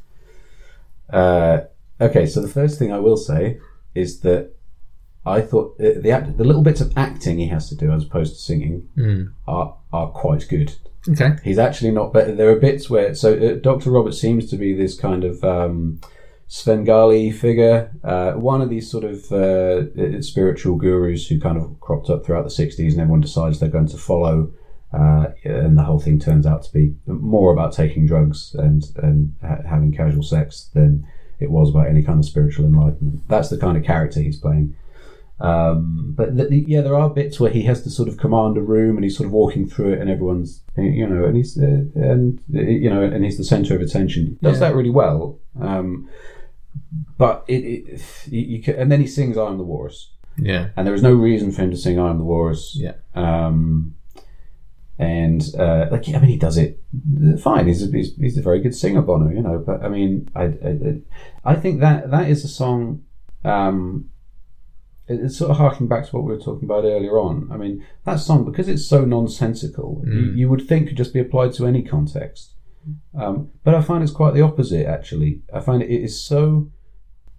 Uh, okay, so the first thing I will say is that I thought uh, the act, the little bits of acting he has to do as opposed to singing Mm. are are quite good. Okay. He's actually not better. There are bits where so uh, Doctor Roberts seems to be this kind of um, Svengali figure, uh, one of these sort of uh, spiritual gurus who kind of cropped up throughout the sixties, and everyone decides they're going to follow. Uh, and the whole thing turns out to be more about taking drugs and and ha- having casual sex than it was about any kind of spiritual enlightenment. That's the kind of character he's playing. Um, but the, the, yeah, there are bits where he has to sort of command a room, and he's sort of walking through it, and everyone's, you know, and he's uh, and you know, and he's the centre of attention. He does Yeah. that really well. Um, but it, it you, you can, and then he sings "I Am the Walrus," Yeah. and there is no reason for him to sing "I Am the Walrus." Yeah. Um, and uh, like, I mean, he does it fine. He's a, he's, he's a very good singer, Bono, you know. But I mean, I I, I think that that is a song. Um, it- it's sort of harking back to what we were talking about earlier on. I mean, that song, because it's so nonsensical, you, Mm. you would think could just be applied to any context. Um, but I find it's quite the opposite, actually. I find it is so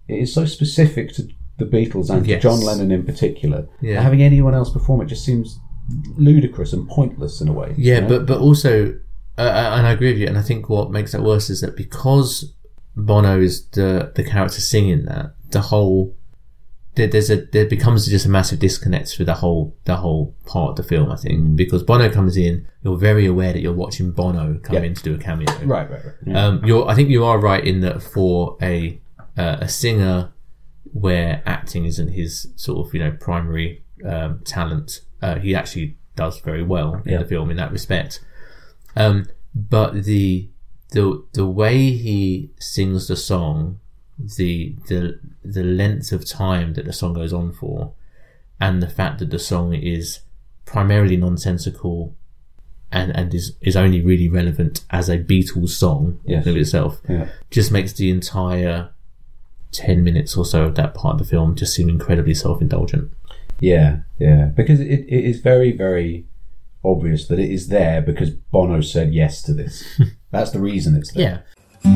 it is so specific to the Beatles and yes. to John Lennon in particular. Yeah. Having anyone else perform it just seems ludicrous and pointless in a way. Yeah, you know? but but also, uh, and I agree with you. And I think what makes that worse is that because Bono is the the character singing that, the whole there, there's a there becomes just a massive disconnect with the whole the whole part of the film. I think mm. because Bono comes in, you're very aware that you're watching Bono come yeah. in to do a cameo. Right, right, right. Yeah. Um, you're I think you are right in that for a uh, a singer where acting isn't his sort of you know primary um, talent, uh, he actually does very well in yeah. the film in that respect. Um, but the the the way he sings the song, the the the length of time that the song goes on for, and the fact that the song is primarily nonsensical and and is is only really relevant as a Beatles song yes. in itself, yeah. just makes the entire ten minutes or so of that part of the film just seem incredibly self-indulgent. Yeah, yeah, because it, it is very, very obvious that it is there because Bono said yes to this. That's the reason it's there. Yeah.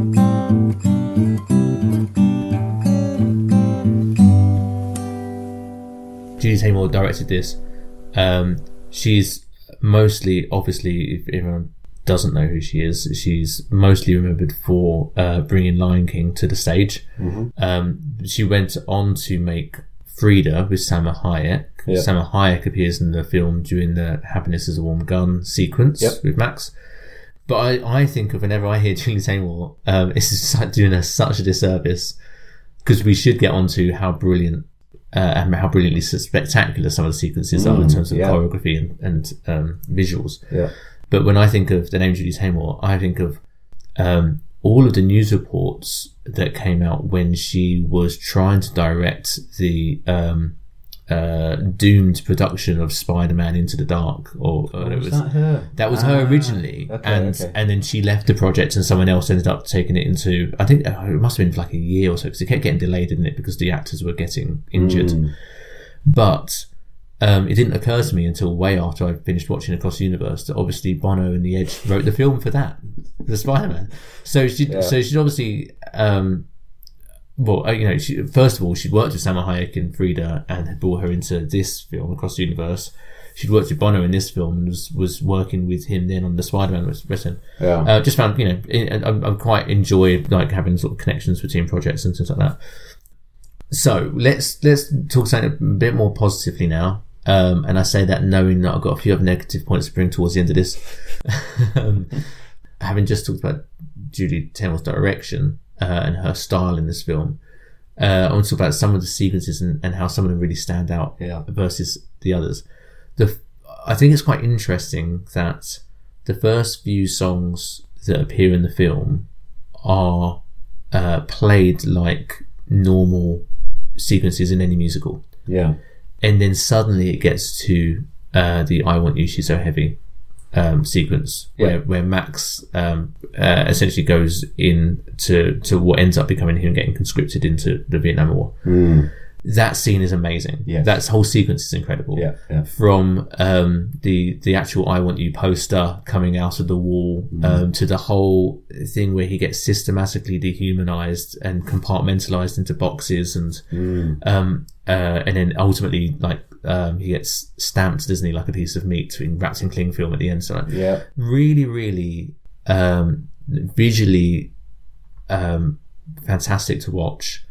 Judy Taymor directed this. Um, she's mostly, obviously, if everyone doesn't know who she is, she's mostly remembered for uh, bringing Lion King to the stage. Mm-hmm. Um, she went on to make Frida with Salma Hayek. Yep. Salma Hayek appears in the film during the Happiness is a Warm Gun sequence yep. with Max. But I, I think of whenever I hear Julie Taymor, um, it's just like doing her such a disservice because we should get onto how brilliant uh, and how brilliantly spectacular some of the sequences mm, are in terms of yeah. choreography and, and um, visuals. Yeah. But when I think of the name Judy Taymor, I think of um, all of the news reports that came out when she was trying to direct the um, uh, doomed production of Spider-Man Into the Dark. Or, or oh, it was, was that her? That was ah, her originally, okay, and okay. and then she left the project, and someone else ended up taking it into. I think uh, it must have been for like a year or so because it kept getting delayed, didn't it? Because the actors were getting injured. Mm. But Um, it didn't occur to me until way after I finished watching Across the Universe that obviously Bono and The Edge wrote the film for that, the Spider-Man. So she, yeah. so she'd obviously, um, well, you know, she, first of all, she'd worked with Salma Hayek and Frida and had brought her into this film, Across the Universe. She'd worked with Bono in this film and was, was working with him then on the Spider-Man wrestling. Yeah. Uh, just found, you know, I, I quite enjoy like having sort of connections between projects and things like that. So let's let's talk something a bit more positively now. Um, and I say that knowing that I've got a few other negative points to bring towards the end of this. um, having just talked about Judy Taymor's direction uh, and her style in this film, uh, I want to talk about some of the sequences and, and how some of them really stand out yeah. versus the others. The I think it's quite interesting that the first few songs that appear in the film are uh, played like normal sequences in any musical. Yeah. And then suddenly it gets to uh, the I Want You, She's So Heavy um, sequence yeah. where, where Max um, uh, essentially goes in to, to what ends up becoming him getting conscripted into the Vietnam War. Mm. That scene is amazing. Yes. That whole sequence is incredible. Yeah, yeah. From um, the the actual I Want You poster coming out of the wall mm. um, to the whole thing where he gets systematically dehumanized and compartmentalized into boxes and mm. um, uh, and then ultimately like um, he gets stamped, doesn't he, like a piece of meat wrapped in cling film at the end. So like, yeah. really, really um, visually um, fantastic to watch.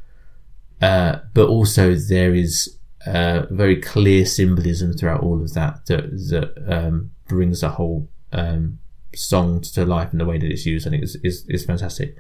Uh, but also there is uh, very clear symbolism throughout all of that that, that um, brings the whole um, song to life in the way that it's used. I think is is, is fantastic.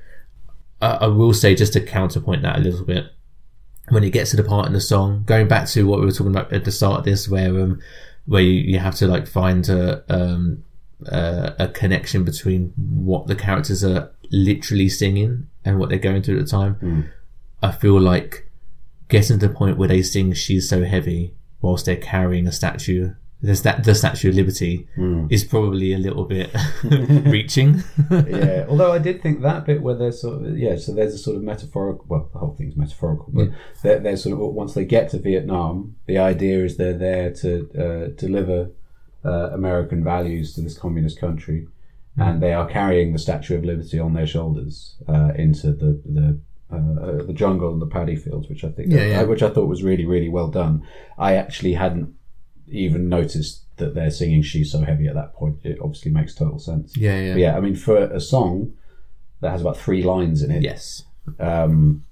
Uh, I will say, just to counterpoint that a little bit, when it gets to the part in the song, going back to what we were talking about at the start of this, where um, where you, you have to like find a um, uh, a connection between what the characters are literally singing and what they're going through at the time. Mm. I feel like getting to the point where they sing She's So Heavy whilst they're carrying a statue, there's that the Statue of Liberty mm. is probably a little bit reaching. Yeah, although I did think that bit where there's sort of, yeah, so there's a sort of metaphorical, well, the whole thing's metaphorical, but yeah. they're, they're sort of, once they get to Vietnam, the idea is they're there to uh, deliver uh, American values to this communist country, mm. and they are carrying the Statue of Liberty on their shoulders uh, into the, the uh, the jungle and the paddy fields, which I think, yeah, yeah. Uh, which I thought was really, really well done. I actually hadn't even noticed that they're singing "She's So Heavy" at that point. It obviously makes total sense. Yeah, yeah, but yeah. I mean, for a song that has about three lines in it, yes, um,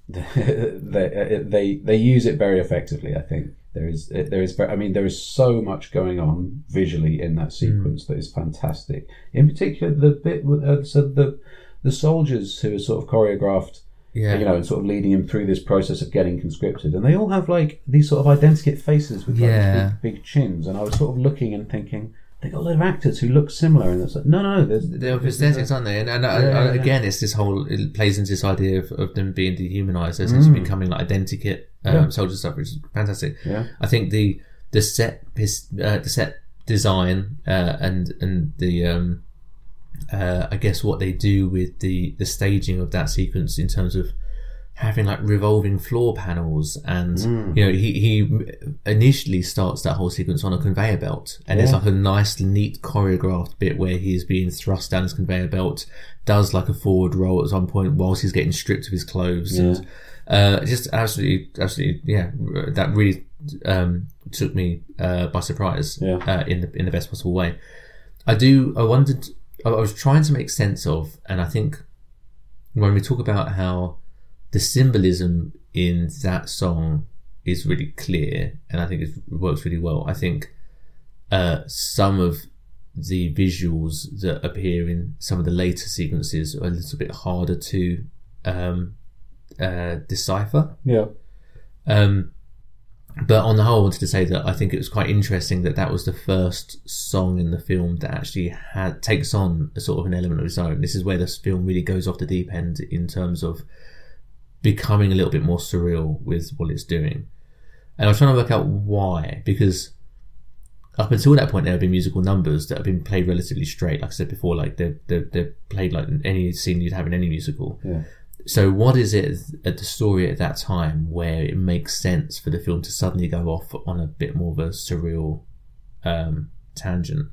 they they they use it very effectively. I think there is there is I mean there is so much going on visually in that sequence mm. that is fantastic. In particular, the bit with uh, so the the soldiers who are sort of choreographed. Yeah. You know, and sort of leading him through this process of getting conscripted. And they all have like these sort of identikit faces with like yeah. these big, big chins. And I was sort of looking and thinking, they got a lot of actors who look similar. And it's like, no, no, there's, they're prosthetics, aren't they? And, and yeah, I, I, again, it's this whole, it plays into this idea of, of them being dehumanized, as mm. becoming like identikit um, yeah. soldier stuff, which is fantastic. Yeah. I think the the set uh, the set design uh, and and the um, Uh, I guess what they do with the, the staging of that sequence in terms of having like revolving floor panels and mm. you know he, he initially starts that whole sequence on a conveyor belt and yeah. it's like a nice neat choreographed bit where he's being thrust down his conveyor belt, does like a forward roll at some point whilst he's getting stripped of his clothes yeah. and uh, just absolutely absolutely yeah that really um, took me uh, by surprise yeah. uh, in the in the best possible way. I do I wondered I was trying to make sense of, and I think when we talk about how the symbolism in that song is really clear, and I think it works really well, I think uh, some of the visuals that appear in some of the later sequences are a little bit harder to um, uh, decipher. Yeah. Um, But on the whole, I wanted to say that I think it was quite interesting that that was the first song in the film that actually had takes on a sort of an element of its own. This is where this film really goes off the deep end in terms of becoming a little bit more surreal with what it's doing. And I was trying to work out why, because up until that point there have been musical numbers that have been played relatively straight. Like I said before, like they're, they're, they're played like any scene you'd have in any musical. Yeah. So what is it at the story at that time where it makes sense for the film to suddenly go off on a bit more of a surreal um, tangent?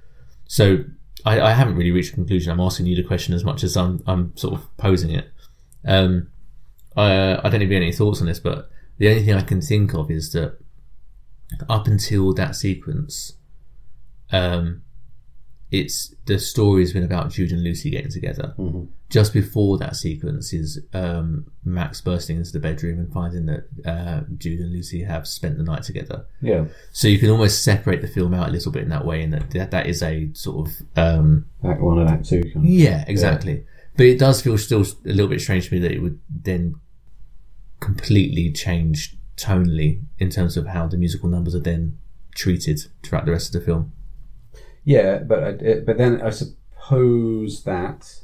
So I, I haven't really reached a conclusion. I'm asking you the question as much as I'm, I'm sort of posing it. Um, I, I don't know if you have any thoughts on this, but the only thing I can think of is that up until that sequence, um, it's the story has been about Jude and Lucy getting together. Mm-hmm. Just before that sequence is um, Max bursting into the bedroom and finding that uh, Jude and Lucy have spent the night together. Yeah. So you can almost separate the film out a little bit in that way, and that that, that is a sort of um, Act one and Act two. Kind of. Yeah, exactly. Yeah. But it does feel still a little bit strange to me that it would then completely change tonally in terms of how the musical numbers are then treated throughout the rest of the film. Yeah, but uh, but then I suppose that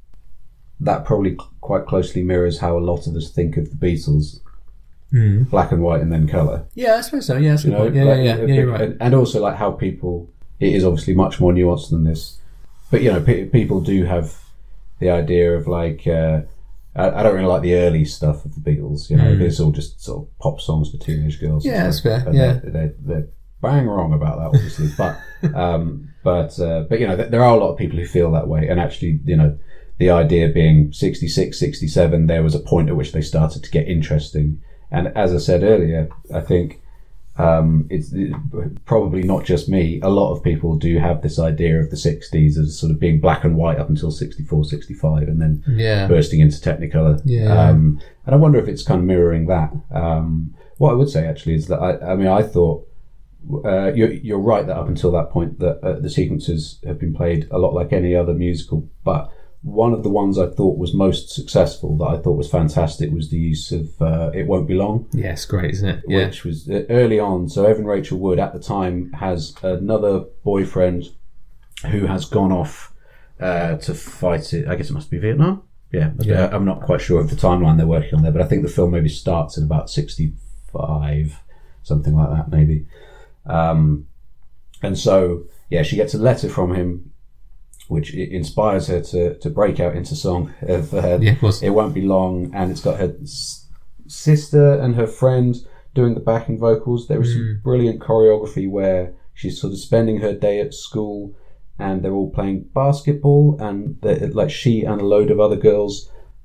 that probably quite closely mirrors how a lot of us think of the Beatles, mm. black and white and then colour. Yeah, I suppose so. Yeah, that's a good point. Yeah, like, yeah, yeah, yeah, you're right. And, and also like how people, it is obviously much more nuanced than this, but you know, pe- people do have the idea of like, uh, I, I don't really like the early stuff of the Beatles. You know, mm. it's all just sort of pop songs for teenage girls. Yeah, that's fair. And yeah, they're, they're, they're bang wrong about that, obviously, but um, but uh, but you know, th- there are a lot of people who feel that way, and actually, you know, the idea being sixty-six, sixty-seven, there was a point at which they started to get interesting, and as I said earlier, I think um, it's it, probably not just me. A lot of people do have this idea of the sixties as sort of being black and white up until sixty-four, sixty-five, and then yeah. bursting into Technicolor. Yeah. Um, and I wonder if it's kind of mirroring that. Um, what I would say actually is that I, I mean, I thought. Uh, you're, you're right that up until that point that uh, the sequences have been played a lot like any other musical, but one of the ones I thought was most successful, that I thought was fantastic, was the use of uh, It Won't Be Long. Yes, great, isn't it? Yeah. Which was uh, early on. So Evan Rachel Wood at the time has another boyfriend who has gone off uh, to fight it. I guess it must be Vietnam. Yeah, yeah. I'm not quite sure of the timeline they're working on there, but I think the film maybe starts in about sixty-five, something like that maybe. Um, and so, yeah, she gets a letter from him, which inspires her to, to break out into song. Of, uh, yeah, of course. It Won't Be Long, and it's got her s- sister and her friend doing the backing vocals. There is mm. some brilliant choreography where she's sort of spending her day at school, and they're all playing basketball, and like she and a load of other girls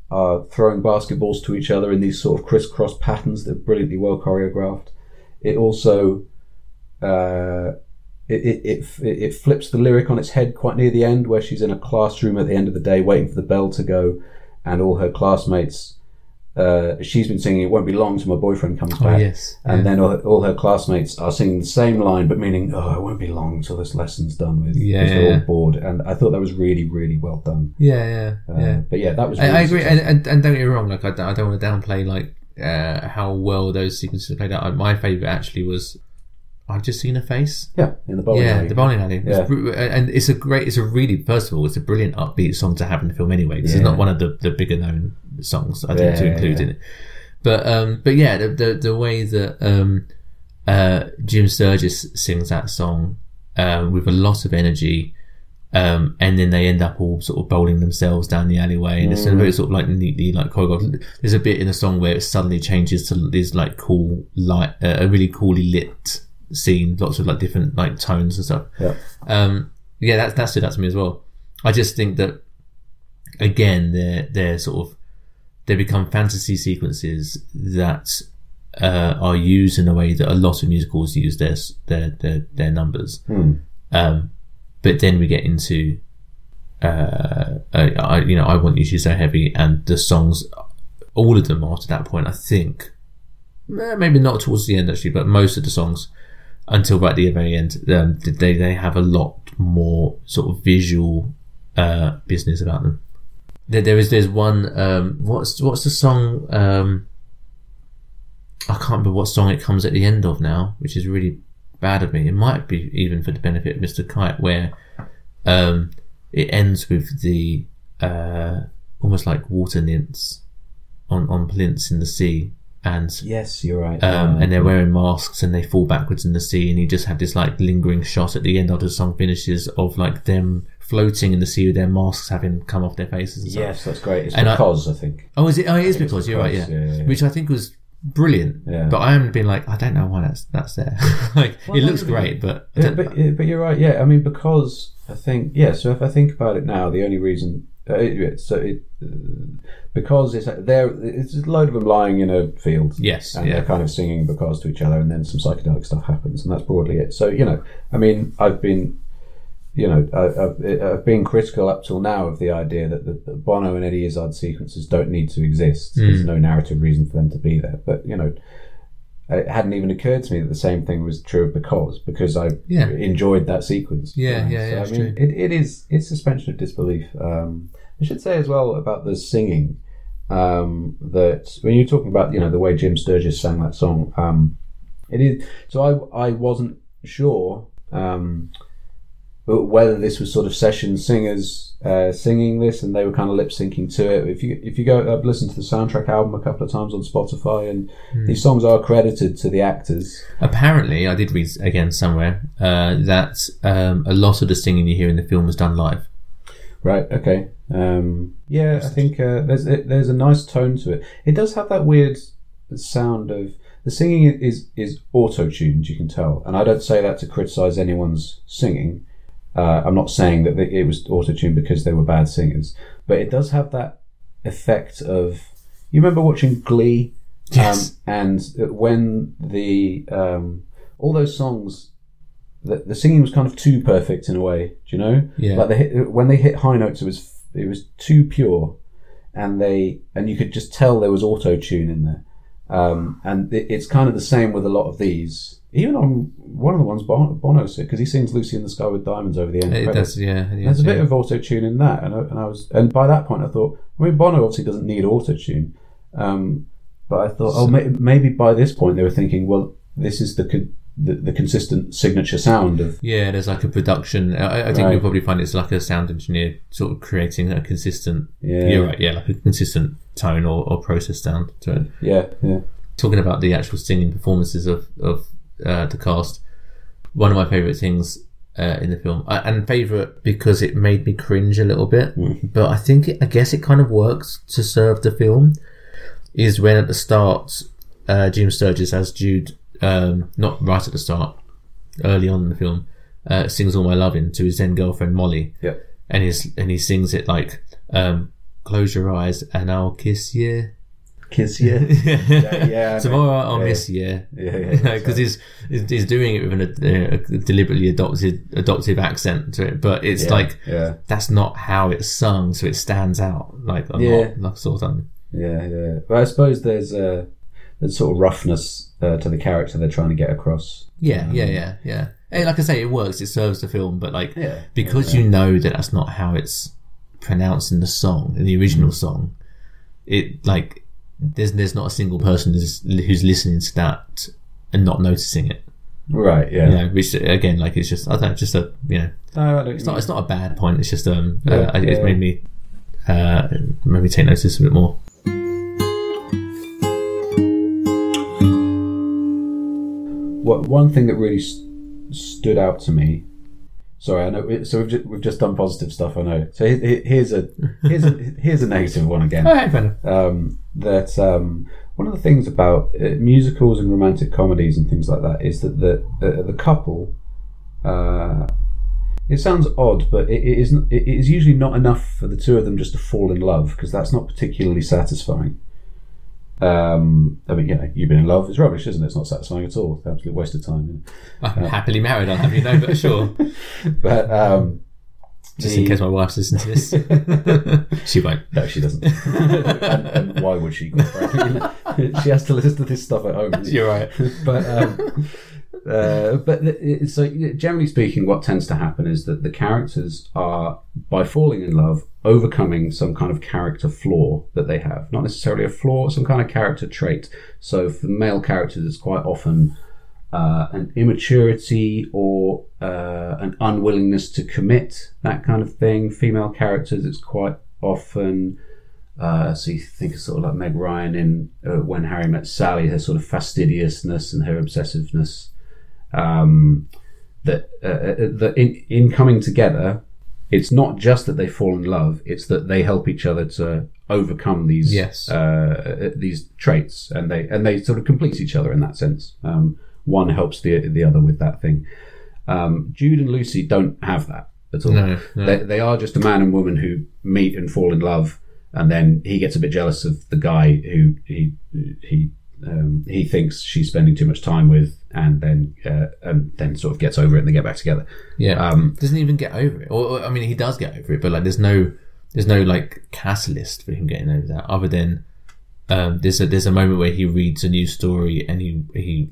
are throwing basketballs to each other in these sort of crisscross patterns that are brilliantly well choreographed. It also uh, it, it, it it flips the lyric on its head quite near the end, where she's in a classroom at the end of the day waiting for the bell to go, and all her classmates. Uh, she's been singing "It Won't Be Long Till My Boyfriend Comes Back," oh, yes. and yeah. then all, all her classmates are singing the same line, but meaning, "Oh, it won't be long till this lesson's done with." Yeah, because they're yeah. all bored, and I thought that was really, really well done. Yeah, yeah, uh, yeah. But yeah, that was. I, Really I agree, and, and, and don't get me wrong. Like I, don't- I don't want to downplay like uh, how well those sequences played out. My favourite actually was I've Just Seen a Face. Yeah, in the bowling yeah, alley. the bowling alley. Yeah. It's br- and it's a great, it's a really, first of all, it's a brilliant upbeat song to have in the film anyway, because Yeah. it's not one of the, the bigger known songs, I think, Yeah, to include yeah. in it. But, um, but yeah, the, the, the way that, um, uh, Jim Sturgis sings that song, um, with a lot of energy, um, and then they end up all sort of bowling themselves down the alleyway, and mm. it's a very sort of like neatly like choreographed. There's a bit in the song where it suddenly changes to these like cool light, uh, a really coolly lit scene, lots of like different like tones and stuff. Yeah. Um, yeah, that that stood out to me as well. I just think that again, they're they're sort of they become fantasy sequences that uh, are used in a way that a lot of musicals use their their their, their numbers. Hmm. Um, but then we get into uh, uh, I, you know, I Want You to So Heavy, and the songs, all of them after that point, I think, eh, maybe not towards the end actually, but most of the songs until right at the very end, um, they they have a lot more sort of visual uh, business about them. There, there is there's one um, what's what's the song? Um, I can't remember what song it comes at the end of now, which is really bad of me. It might be even for the benefit of Mister Kite, where um, it ends with the uh, almost like water nymphs on on plinths in the sea. And yes, you're right. Um, uh, and they're wearing masks and they fall backwards in the sea, and you just have this like lingering shot at the end after the song finishes of like them floating in the sea with their masks having come off their faces and stuff. Yes, that's great. It's and because I, I think. Oh, is it? Oh, it is because, because you're right. Yeah. Yeah, yeah, yeah. Which I think was brilliant. Yeah. But I haven't been like, I don't know why that's that's there. Like well, it looks no, great, but yeah, but but you're right. Yeah, I mean because I think yeah. So if I think about it now, the only reason. Uh, it, so it uh, because it's there, it's a load of them lying in a field. Yes, and yeah. they're kind of singing because to each other, and then some psychedelic stuff happens, and that's broadly it. So you know, I mean, I've been, you know, I've, I've been critical up till now of the idea that the, the Bono and Eddie Izzard sequences don't need to exist. Mm. There's no narrative reason for them to be there. But you know, it hadn't even occurred to me that the same thing was true of Because, because I yeah. enjoyed that sequence. Yeah, right? yeah, so, yeah. I mean, it, it is it's suspension of disbelief. Um, I should say as well about the singing um, that when you're talking about you know the way Jim Sturgis sang that song, um, it is so I I wasn't sure um, whether this was sort of session singers uh, singing this and they were kind of lip syncing to it. If you if you go uh, listen to the soundtrack album a couple of times on Spotify, and mm. these songs are credited to the actors. Apparently, I did read again somewhere uh, that um, a lot of the singing you hear in the film was done live. Right. Okay. Um, yeah, I think uh, there's there's a nice tone to it. It does have that weird sound of the singing is is auto-tuned. You can tell, and I don't say that to criticize anyone's singing. Uh, I'm not saying that it was auto-tuned because they were bad singers, but it does have that effect of. You remember watching Glee? Yes. Um, and when the um, all those songs. The, the singing was kind of too perfect in a way, do you know? Yeah. Like they hit, when they hit high notes, it was it was too pure, and they and you could just tell there was auto tune in there. Um, and it, it's kind of the same with a lot of these. Even on one of the ones Bono, Bono said, because he sings "Lucy in the Sky with Diamonds" over the end. It does, yeah. yeah There's a yeah. bit of auto tune in that, and I, and I was and by that point I thought, I mean, Bono obviously doesn't need auto tune, um, but I thought, so, oh, may, maybe by this point they were thinking, well, this is the. Con- The, the consistent signature sound of yeah there's like a production I, I think right. You'll probably find it's like a sound engineer sort of creating a consistent yeah you're right yeah like a consistent tone or, or process sound to it. yeah yeah talking about the actual singing performances of of uh, the cast, one of my favourite things uh, in the film uh, and favourite because it made me cringe a little bit mm. but I think it, I guess it kind of works to serve the film, is when at the start uh, Jim Sturgis as Jude Um, not right at the start, early on in the film, uh, sings "All My Lovin'" to his then girlfriend Molly. Yeah, and he's and he sings it like, um, close your eyes and I'll kiss you. Kiss you. yeah, yeah. Tomorrow I'll yeah. miss you. Yeah, yeah. Because he's, he's doing it with an, a, a deliberately adopted adoptive accent to it, but it's yeah, like yeah. that's not how it's sung, so it stands out like a yeah. lot, like sort of. Yeah, yeah. But I suppose there's a there's sort of roughness uh, to the character they're trying to get across. Yeah, um, yeah, yeah, yeah. And like I say, it works. It serves the film, but like yeah, because yeah, yeah. you know that that's not how it's pronounced in the song, in the original song. It like. There's there's not a single person who's, who's listening to that and not noticing it, right? Yeah, you know, which again, like it's just I don't know, just a you know, no, I don't it's not it's not a bad point. It's just um, yeah, uh, it yeah. made me uh made me take notice a bit more. What one thing that really st- stood out to me. Sorry, I know. So we've just, we've just done positive stuff. I know. So here, here's a here's a here's a negative one again. All right, fair um, that um, one of the things about uh, musicals and romantic comedies and things like that is that the uh, the couple. Uh, it sounds odd, but it, it isn't. It is usually not enough for the two of them just to fall in love, because that's not particularly satisfying. Um, I mean, you know, you've been in love. It's rubbish, isn't it? It's not satisfying at all. It's an absolute waste of time. I'm uh, happily married, I'll have you know, but sure. But um, just the, in case my wife's listening to this, she won't. No, she doesn't. and, and why would she? She has to listen to this stuff at home. You're right. But um, uh, but the, so generally speaking, what tends to happen is that the characters are, by falling in love, overcoming some kind of character flaw that they have. Not necessarily a flaw, some kind of character trait. So for male characters, it's quite often uh, an immaturity or uh, an unwillingness to commit, that kind of thing. Female characters, it's quite often, uh, so you think of sort of like Meg Ryan in uh, When Harry Met Sally, her sort of fastidiousness and her obsessiveness. Um, that uh, that in, in coming together, it's not just that they fall in love, it's that they help each other to overcome these yes. uh, these traits, and they and they sort of complete each other in that sense. Um, one helps the the other with that thing. Um, Jude and Lucy don't have that at all. No, no. They, they are just a man and woman who meet and fall in love, and then he gets a bit jealous of the guy who he he um, he thinks she's spending too much time with, and then uh, and then sort of gets over it and they get back together. Yeah, um, doesn't even get over it. Or, or I mean, he does get over it, but like, there's no there's no like catalyst for him getting over that, other than um, there's a there's a moment where he reads a news story and he he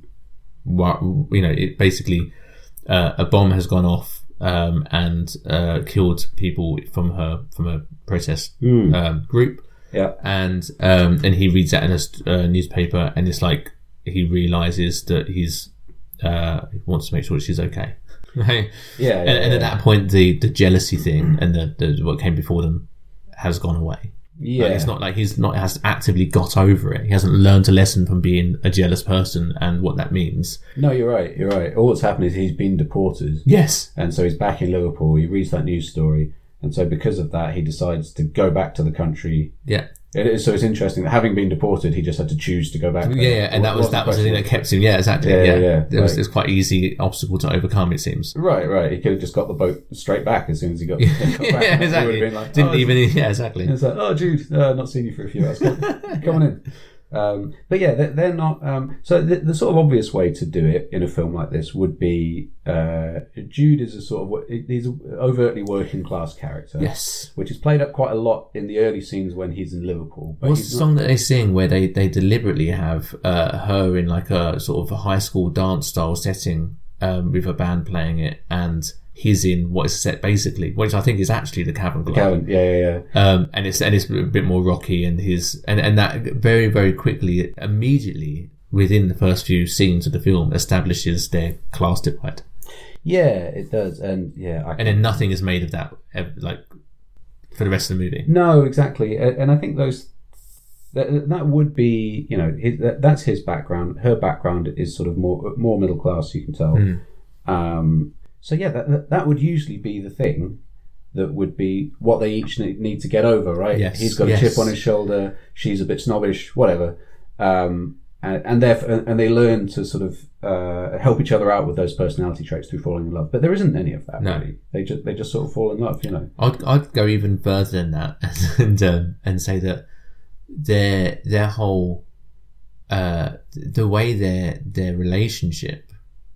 you know it basically uh, a bomb has gone off um, and uh, killed people from her from a protest mm. um, group. Yeah, and um, and he reads that in a uh, newspaper, and it's like he realizes that he's uh, he wants to make sure that she's okay. Right? Yeah, yeah, and, and yeah. at that point, the, the jealousy thing and the, the what came before them has gone away. Yeah, like, it's not like he's not has actively got over it. He hasn't learned a lesson from being a jealous person and what that means. No, you're right. You're right. All that's happened is he's been deported. Yes, and so he's back in Liverpool. He reads that news story. And so because of that, he decides to go back to the country. Yeah. It is, so it's interesting that having been deported, he just had to choose to go back there. Yeah, yeah, and that was that was the thing that kept him. Yeah, exactly. Yeah, Yeah, yeah, yeah. It was, Right. it was quite easy obstacle to overcome, it seems. Right, right. He could have just got the boat straight back as soon as he got, got back. Yeah, exactly. He would have been like, Didn't oh, even. Yeah, exactly. It's like, oh, Jude, uh, not seen you for a few hours. Come, come on in. Um, but yeah, they're, they're not. Um, so the, the sort of obvious way to do it in a film like this would be uh, Jude is a sort of he's an overtly working class character. Yes, which is played up quite a lot in the early scenes when he's in Liverpool. But what's he's the not- song that they sing where they, they deliberately have uh, her in like a sort of a high school dance style setting um, with a band playing it, and he's in what is set basically, which I think is actually the Cavern Club. Cavern, yeah, yeah, yeah. Um, and it's and it's a bit more rocky, and his and, and that very very quickly, immediately within the first few scenes of the film, establishes their class divide. Yeah, it does, and yeah, I and then nothing is made of that, ev- like for the rest of the movie. No, exactly, A- and I think those that, that would be, you know, his, that, that's his background. Her background is sort of more more middle class, you can tell. Mm. Um, so yeah, that, that that would usually be the thing that would be what they each need, need to get over, right? Yes, He's got yes. a chip on his shoulder. She's a bit snobbish, whatever. Um, and and, and they learn to sort of uh, help each other out with those personality traits through falling in love. But there isn't any of that. No. Really. They just they just sort of fall in love, you know. I'd I'd go even further than that and um, and say that their their whole uh, the way their their relationship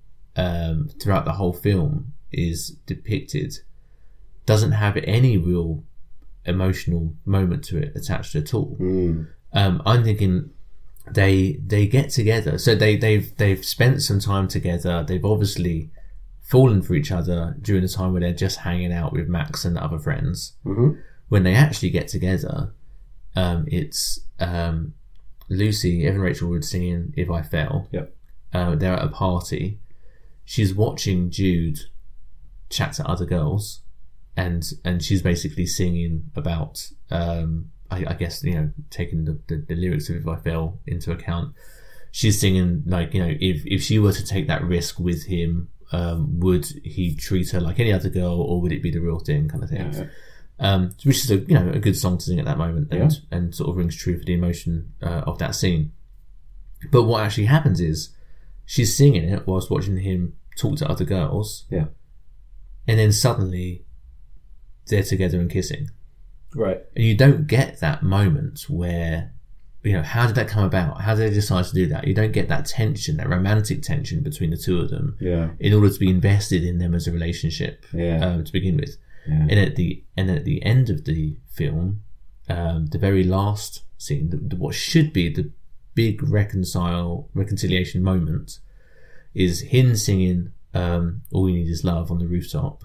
um, throughout the whole film is depicted doesn't have any real emotional moment to it attached at all. Mm. Um, I'm thinking they they get together, so they they've they've spent some time together. They've obviously fallen for each other during the time where they're just hanging out with Max and other friends. Mm-hmm. When they actually get together, um, it's um, Lucy, Evan Rachel Wood singing "If I Fell." Yep. Uh, they're at a party. She's watching Jude chat to other girls, and and she's basically singing about, um, I, I guess, you know, taking the, the, the lyrics of "If I Fell" into account. She's singing like, you know, if if she were to take that risk with him, um, would he treat her like any other girl, or would it be the real thing, kind of thing. Yeah. Um, which is a you know a good song to sing at that moment, and yeah. and sort of rings true for the emotion uh, of that scene. But what actually happens is she's singing it whilst watching him talk to other girls, yeah, and then suddenly they're together and kissing, right? And you don't get that moment where, you know, how did that come about? How did they decide to do that? You don't get that tension, that romantic tension between the two of them, yeah, in order to be invested in them as a relationship, yeah, um, to begin with. Yeah. And at the and at the end of the film, um, the very last scene, the, the, what should be the big reconcile reconciliation moment, is him singing um, "All You Need Is Love" on the rooftop,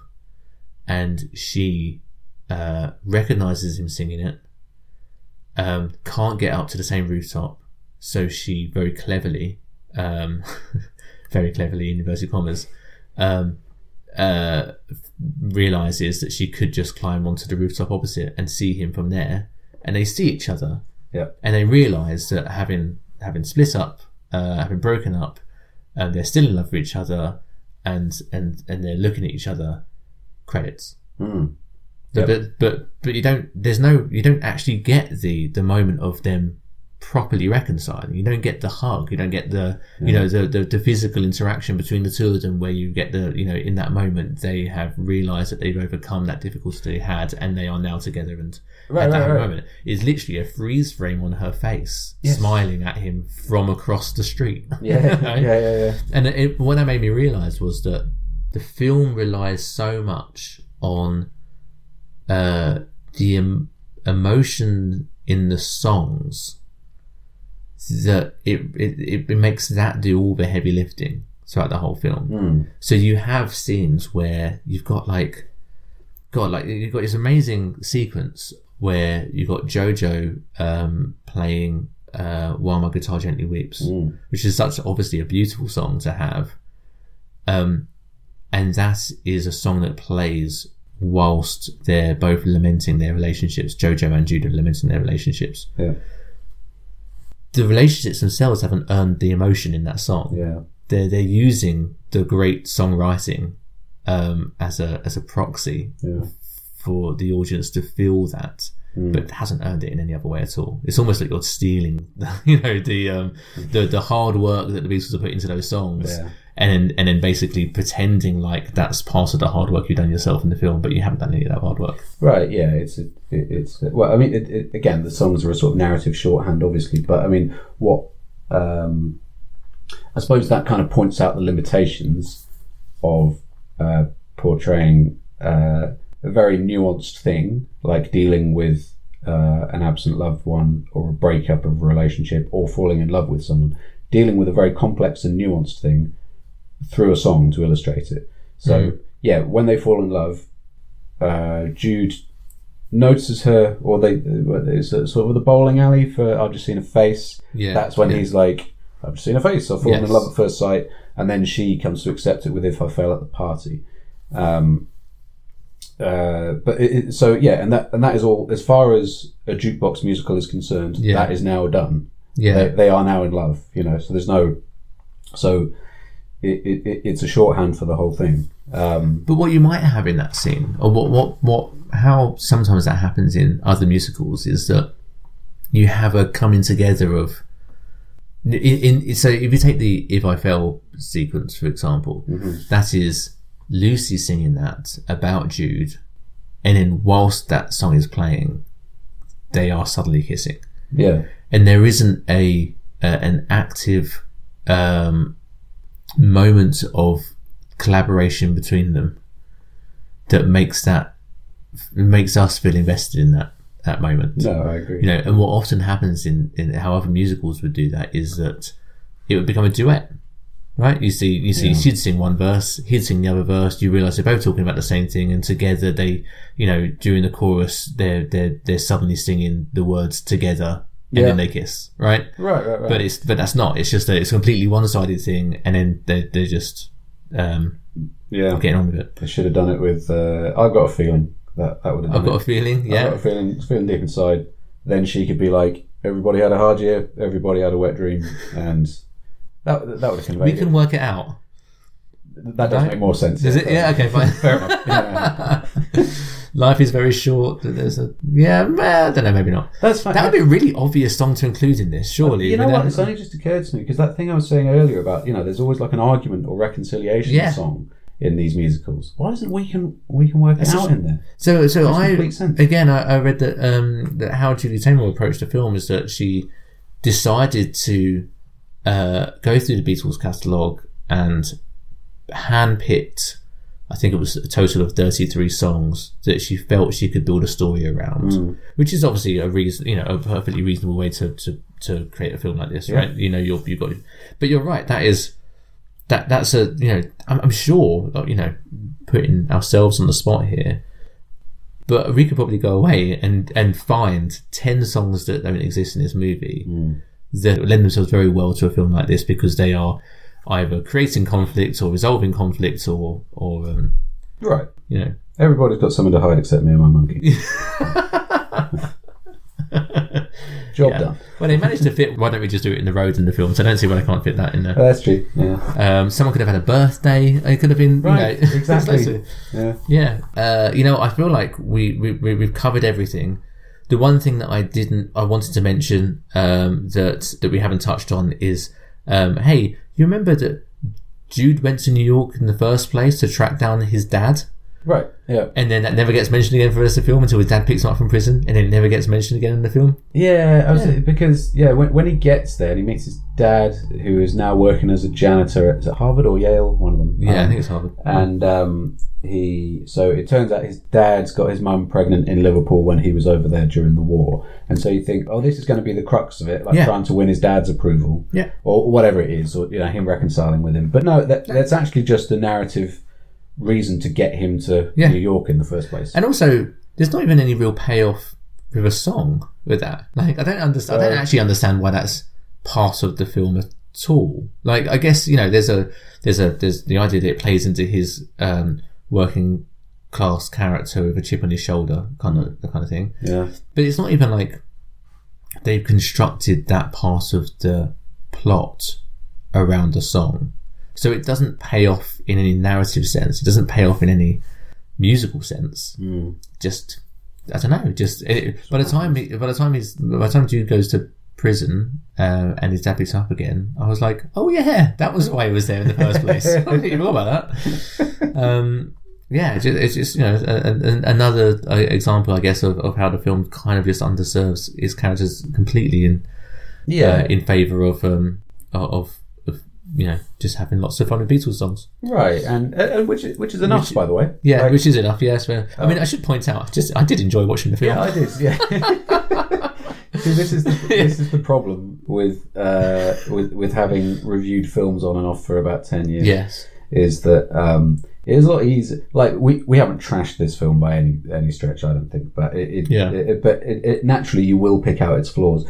and she uh, recognizes him singing it. Um, can't get up to the same rooftop, so she very cleverly, um, very cleverly in inverted commas, um, uh, realizes that she could just climb onto the rooftop opposite and see him from there, and they see each other. Yeah. And they realize that having having split up, uh, having broken up, um, they're still in love with each other, and and and they're looking at each other. Credits. Mm. But, Yep. but but but you don't. There's no. You don't actually get the the moment of them properly reconciling. You don't get the hug. You don't get the Yeah. you know the, the the physical interaction between the two of them, where you get the you know in that moment they have realised that they've overcome that difficulty they had, and they are now together. And Right, at that right, right. moment is literally a freeze frame on her face, Yes. smiling at him from across the street. Yeah, Right? yeah, yeah, yeah. And it, what that made me realise was that the film relies so much on uh, the em- emotion in the songs that it, it it makes that do all the heavy lifting throughout the whole film. Mm. So you have scenes where you've got like, God, like you've got this amazing sequence where you've got Jojo um, playing uh, "While My Guitar Gently Weeps," Mm. which is such obviously a beautiful song to have. Um, and that is a song that plays whilst they're both lamenting their relationships. Jojo and Jude are lamenting their relationships. Yeah. The relationships themselves haven't earned the emotion in that song. Yeah. They're they're using the great songwriting um, as a as a proxy Yeah. for the audience to feel that, Mm. but it hasn't earned it in any other way at all. It's almost like you're stealing, you know, the um, the the hard work that the Beatles have put into those songs, Yeah. and then, and then basically pretending like that's part of the hard work you've done yourself in the film, but you haven't done any of that hard work. Right, yeah, it's it, it's well. I mean, it, it, again, the songs are a sort of narrative shorthand, obviously, but I mean, what um, I suppose that kind of points out the limitations of uh, portraying uh, a very nuanced thing, like dealing with uh, an absent loved one, or a breakup of a relationship, or falling in love with someone. Dealing with a very complex and nuanced thing through a song to illustrate it. So Mm. yeah, when they fall in love, uh, Jude notices her, or they it's sort of the bowling alley for "I've Just Seen a Face." Yeah, That's when yeah. he's like, "I've just seen a face. I've fallen Yes. in love at first sight," and then she comes to accept it with "If I Fail at the Party." Um, uh, but it, it, so yeah, and that and that is all as far as a jukebox musical is concerned. Yeah. That is now done. Yeah, They, they are now in love. You know, so there's no so. It, it, it's a shorthand for the whole thing. Um, but what you might have in that scene, or what, what, what, how sometimes that happens in other musicals, is that you have a coming together of In, in, so if you take the If I Fell sequence, for example, mm-hmm. that is Lucy singing that about Jude, and then whilst that song is playing, they are suddenly kissing. Yeah. And there isn't a uh, an active um, moment of collaboration between them that makes that makes us feel invested in that that moment. No, I agree. You know, and what often happens in, in how other musicals would do that is that it would become a duet, right? You see, you see, yeah. she'd sing one verse, he'd sing the other verse. You realise they're both talking about the same thing, and together they, you know, during the chorus, they're they're they're suddenly singing the words together, and yeah. then they kiss, right? Right, right, right. But it's but that's not. It's just that it's a completely one-sided thing, and then they they're just um, yeah getting on with it. They should have done it with. Uh, I've got a feeling. That, that would have done I've got it. a feeling, yeah. I've got a feeling, feeling deep inside. Then she could be like, everybody had a hard year, everybody had a wet dream, and that that would have conveyed We can it. work it out. That does right? make more sense. Does it? Yeah, okay, fine. Fair enough. Yeah. Life is very short. There's a yeah, I don't know, maybe not. That's fine. That would be a really obvious song to include in this, surely. You know without... what? It's only just occurred to me because that thing I was saying earlier about, you know, there's always like an argument or reconciliation yeah. song in these musicals. Why doesn't we can we can work it out in there? So so I sense. again I, I read that um that how Julie Taymor approached the film is that she decided to uh go through the Beatles catalogue and handpicked, I think it was a total of thirty-three songs that she felt she could build a story around, mm. which is obviously a reason, you know, a perfectly reasonable way to to, to create a film like this, yeah. right? You know, you're you've got, but you're right. That is that that's a you know, I'm, I'm sure, you know, putting ourselves on the spot here, but we could probably go away and and find ten songs that don't exist in this movie mm. that lend themselves very well to a film like this because they are either creating conflict or resolving conflict or, or um, right. You know, everybody's got something to hide except me and my monkey. Job yeah. done. Well, they managed to fit. Why don't we just do it in the road in the film? So I don't see why they can't fit that in there. Oh, that's true. Yeah. Um, someone could have had a birthday. It could have been right. You know, exactly. yeah. Yeah. Uh, you know, I feel like we, we we we've covered everything. The one thing that I didn't, I wanted to mention um, that that we haven't touched on is, um, hey. You remember that Jude went to New York in the first place to track down his dad? Right, yeah. And then that never gets mentioned again for the rest of the film until his dad picks him up from prison, and then it never gets mentioned again in the film. Yeah, I was, yeah. because, yeah, when, when he gets there and he meets his dad, who is now working as a janitor at, is it Harvard or Yale? One of them. Yeah, um, I think it's Harvard. And um, he, so it turns out his dad's got his mum pregnant in Liverpool when he was over there during the war. And so you think, oh, this is going to be the crux of it, like yeah. trying to win his dad's approval. Yeah. Or whatever it is, or, you know, him reconciling with him. But no, that, that's actually just a narrative reason to get him to yeah. New York in the first place. And also, there's not even any real payoff with a song with that. Like, I don't understand. I don't actually understand why that's part of the film at all. Like, I guess, you know, there's a there's a there's the idea that it plays into his um, working class character with a chip on his shoulder, kind of the kind of thing. Yeah. But it's not even like they've constructed that part of the plot around the song. So it doesn't pay off in any narrative sense. It doesn't pay off in any musical sense. Mm. Just, I don't know. Just it, by the time, he, by the time he's, by the time Jude goes to prison uh, and his dad picks up again, I was like, oh yeah, that was why he was there in the first place. I didn't even know about that. Um, yeah, it's just, it's just you know a, a, another example, I guess, of, of how the film kind of just underserves its characters completely in yeah uh, in favour of um of. You know, just having lots of fun with Beatles songs, right? And uh, which is, which is enough, which, by the way. Yeah, like, which is enough. Yes, but, I mean, I should point out, just I did enjoy watching the film. Yeah, I did. Yeah. See, this is the, this is the problem with uh, with with having reviewed films on and off for about ten years. Yes, is that um, it is a lot easier. Like we, we haven't trashed this film by any any stretch, I don't think. But it, it yeah. It, but it, it, naturally, you will pick out its flaws.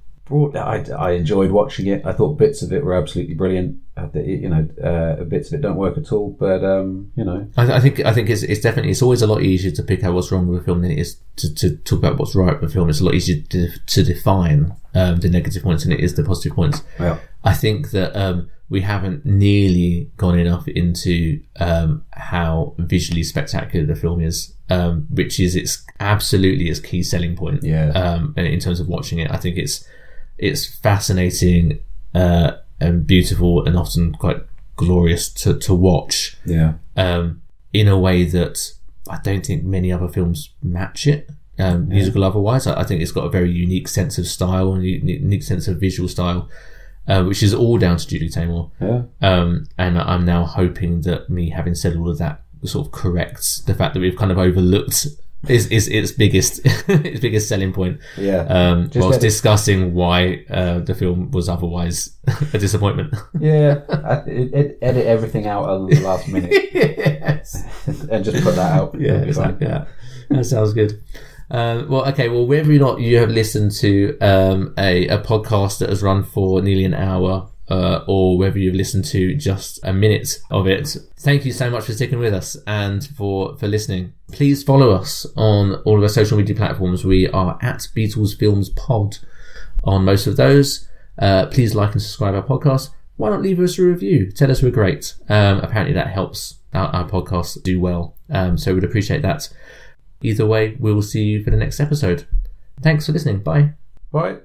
I, I enjoyed watching it. I thought bits of it were absolutely brilliant. You know, uh, bits of it don't work at all. But um, you know, I, I think I think it's it's definitely it's always a lot easier to pick out what's wrong with a film than it is to, to talk about what's right with a film. It's a lot easier to, to define um, the negative points than it is the positive points. Yeah. I think that um, we haven't nearly gone enough into um, how visually spectacular the film is, um, which is its absolutely its key selling point. Yeah. Um, in terms of watching it, I think it's. It's fascinating uh, and beautiful and often quite glorious to, to watch. Yeah. Um, in a way that I don't think many other films match it, um, yeah. musical otherwise. I, I think it's got a very unique sense of style and unique sense of visual style, uh, which is all down to Julie Taymor. Yeah. Um, and I'm now hoping that me having said all of that sort of corrects the fact that we've kind of overlooked is is its biggest its biggest selling point. Yeah. Um, whilst discussing why uh, the film was otherwise a disappointment. Yeah. I, it, it, edit everything out on the last minute. Yes. And just put that out. Yeah, exactly. Yeah. That sounds good. Um, well, okay. Well, whether or not you have listened to um, a a podcast that has run for nearly an hour, Uh, or whether you've listened to just a minute of it, thank you so much for sticking with us and for, for listening. Please follow us on all of our social media platforms. We are at Beatles Films Pod on most of those. Uh, please like and subscribe our podcast. Why not leave us a review? Tell us we're great. Um, apparently that helps our, our podcast do well. Um, so we'd appreciate that. Either way, we will see you for the next episode. Thanks for listening. Bye. Bye.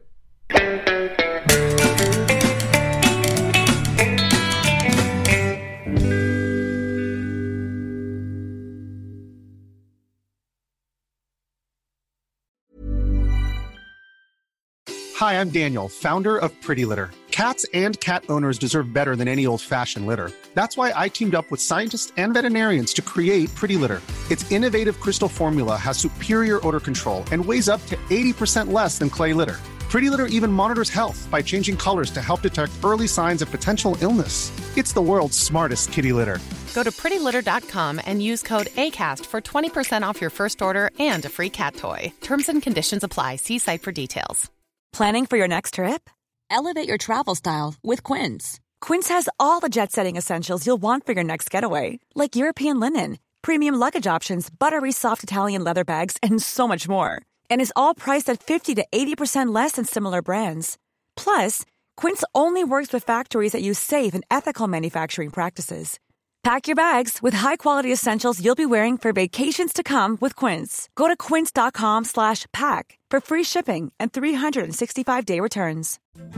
Hi, I'm Daniel, founder of Pretty Litter. Cats and cat owners deserve better than any old-fashioned litter. That's why I teamed up with scientists and veterinarians to create Pretty Litter. Its innovative crystal formula has superior odor control and weighs up to eighty percent less than clay litter. Pretty Litter even monitors health by changing colors to help detect early signs of potential illness. It's the world's smartest kitty litter. Go to pretty litter dot com and use code ACAST for twenty percent off your first order and a free cat toy. Terms and conditions apply. See site for details. Planning for your next trip? Elevate your travel style with Quince. Quince has all the jet-setting essentials you'll want for your next getaway, like European linen, premium luggage options, buttery soft Italian leather bags, and so much more. And is all priced at fifty to eighty percent less than similar brands. Plus, Quince only works with factories that use safe and ethical manufacturing practices. Pack your bags with high-quality essentials you'll be wearing for vacations to come with Quince. Go to quince.com slash pack for free shipping and three sixty-five day returns.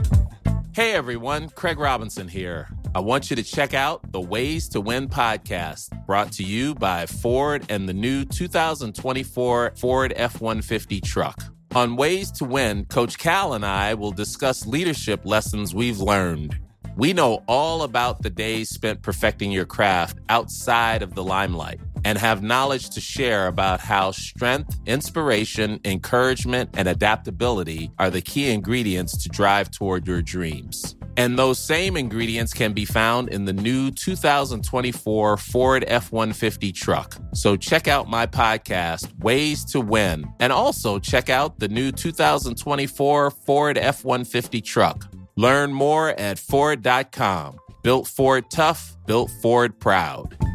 Hey, everyone. Craig Robinson here. I want you to check out the Ways to Win podcast, brought to you by Ford and the new two thousand twenty-four Ford F one fifty truck. On Ways to Win, Coach Cal and I will discuss leadership lessons we've learned. We know all about the days spent perfecting your craft outside of the limelight and have knowledge to share about how strength, inspiration, encouragement, and adaptability are the key ingredients to drive toward your dreams. And those same ingredients can be found in the new two thousand twenty-four Ford F one fifty truck. So check out my podcast, Ways to Win, and also check out the new two thousand twenty-four Ford F one fifty truck. Learn more at Ford dot com. Built Ford tough, built Ford proud.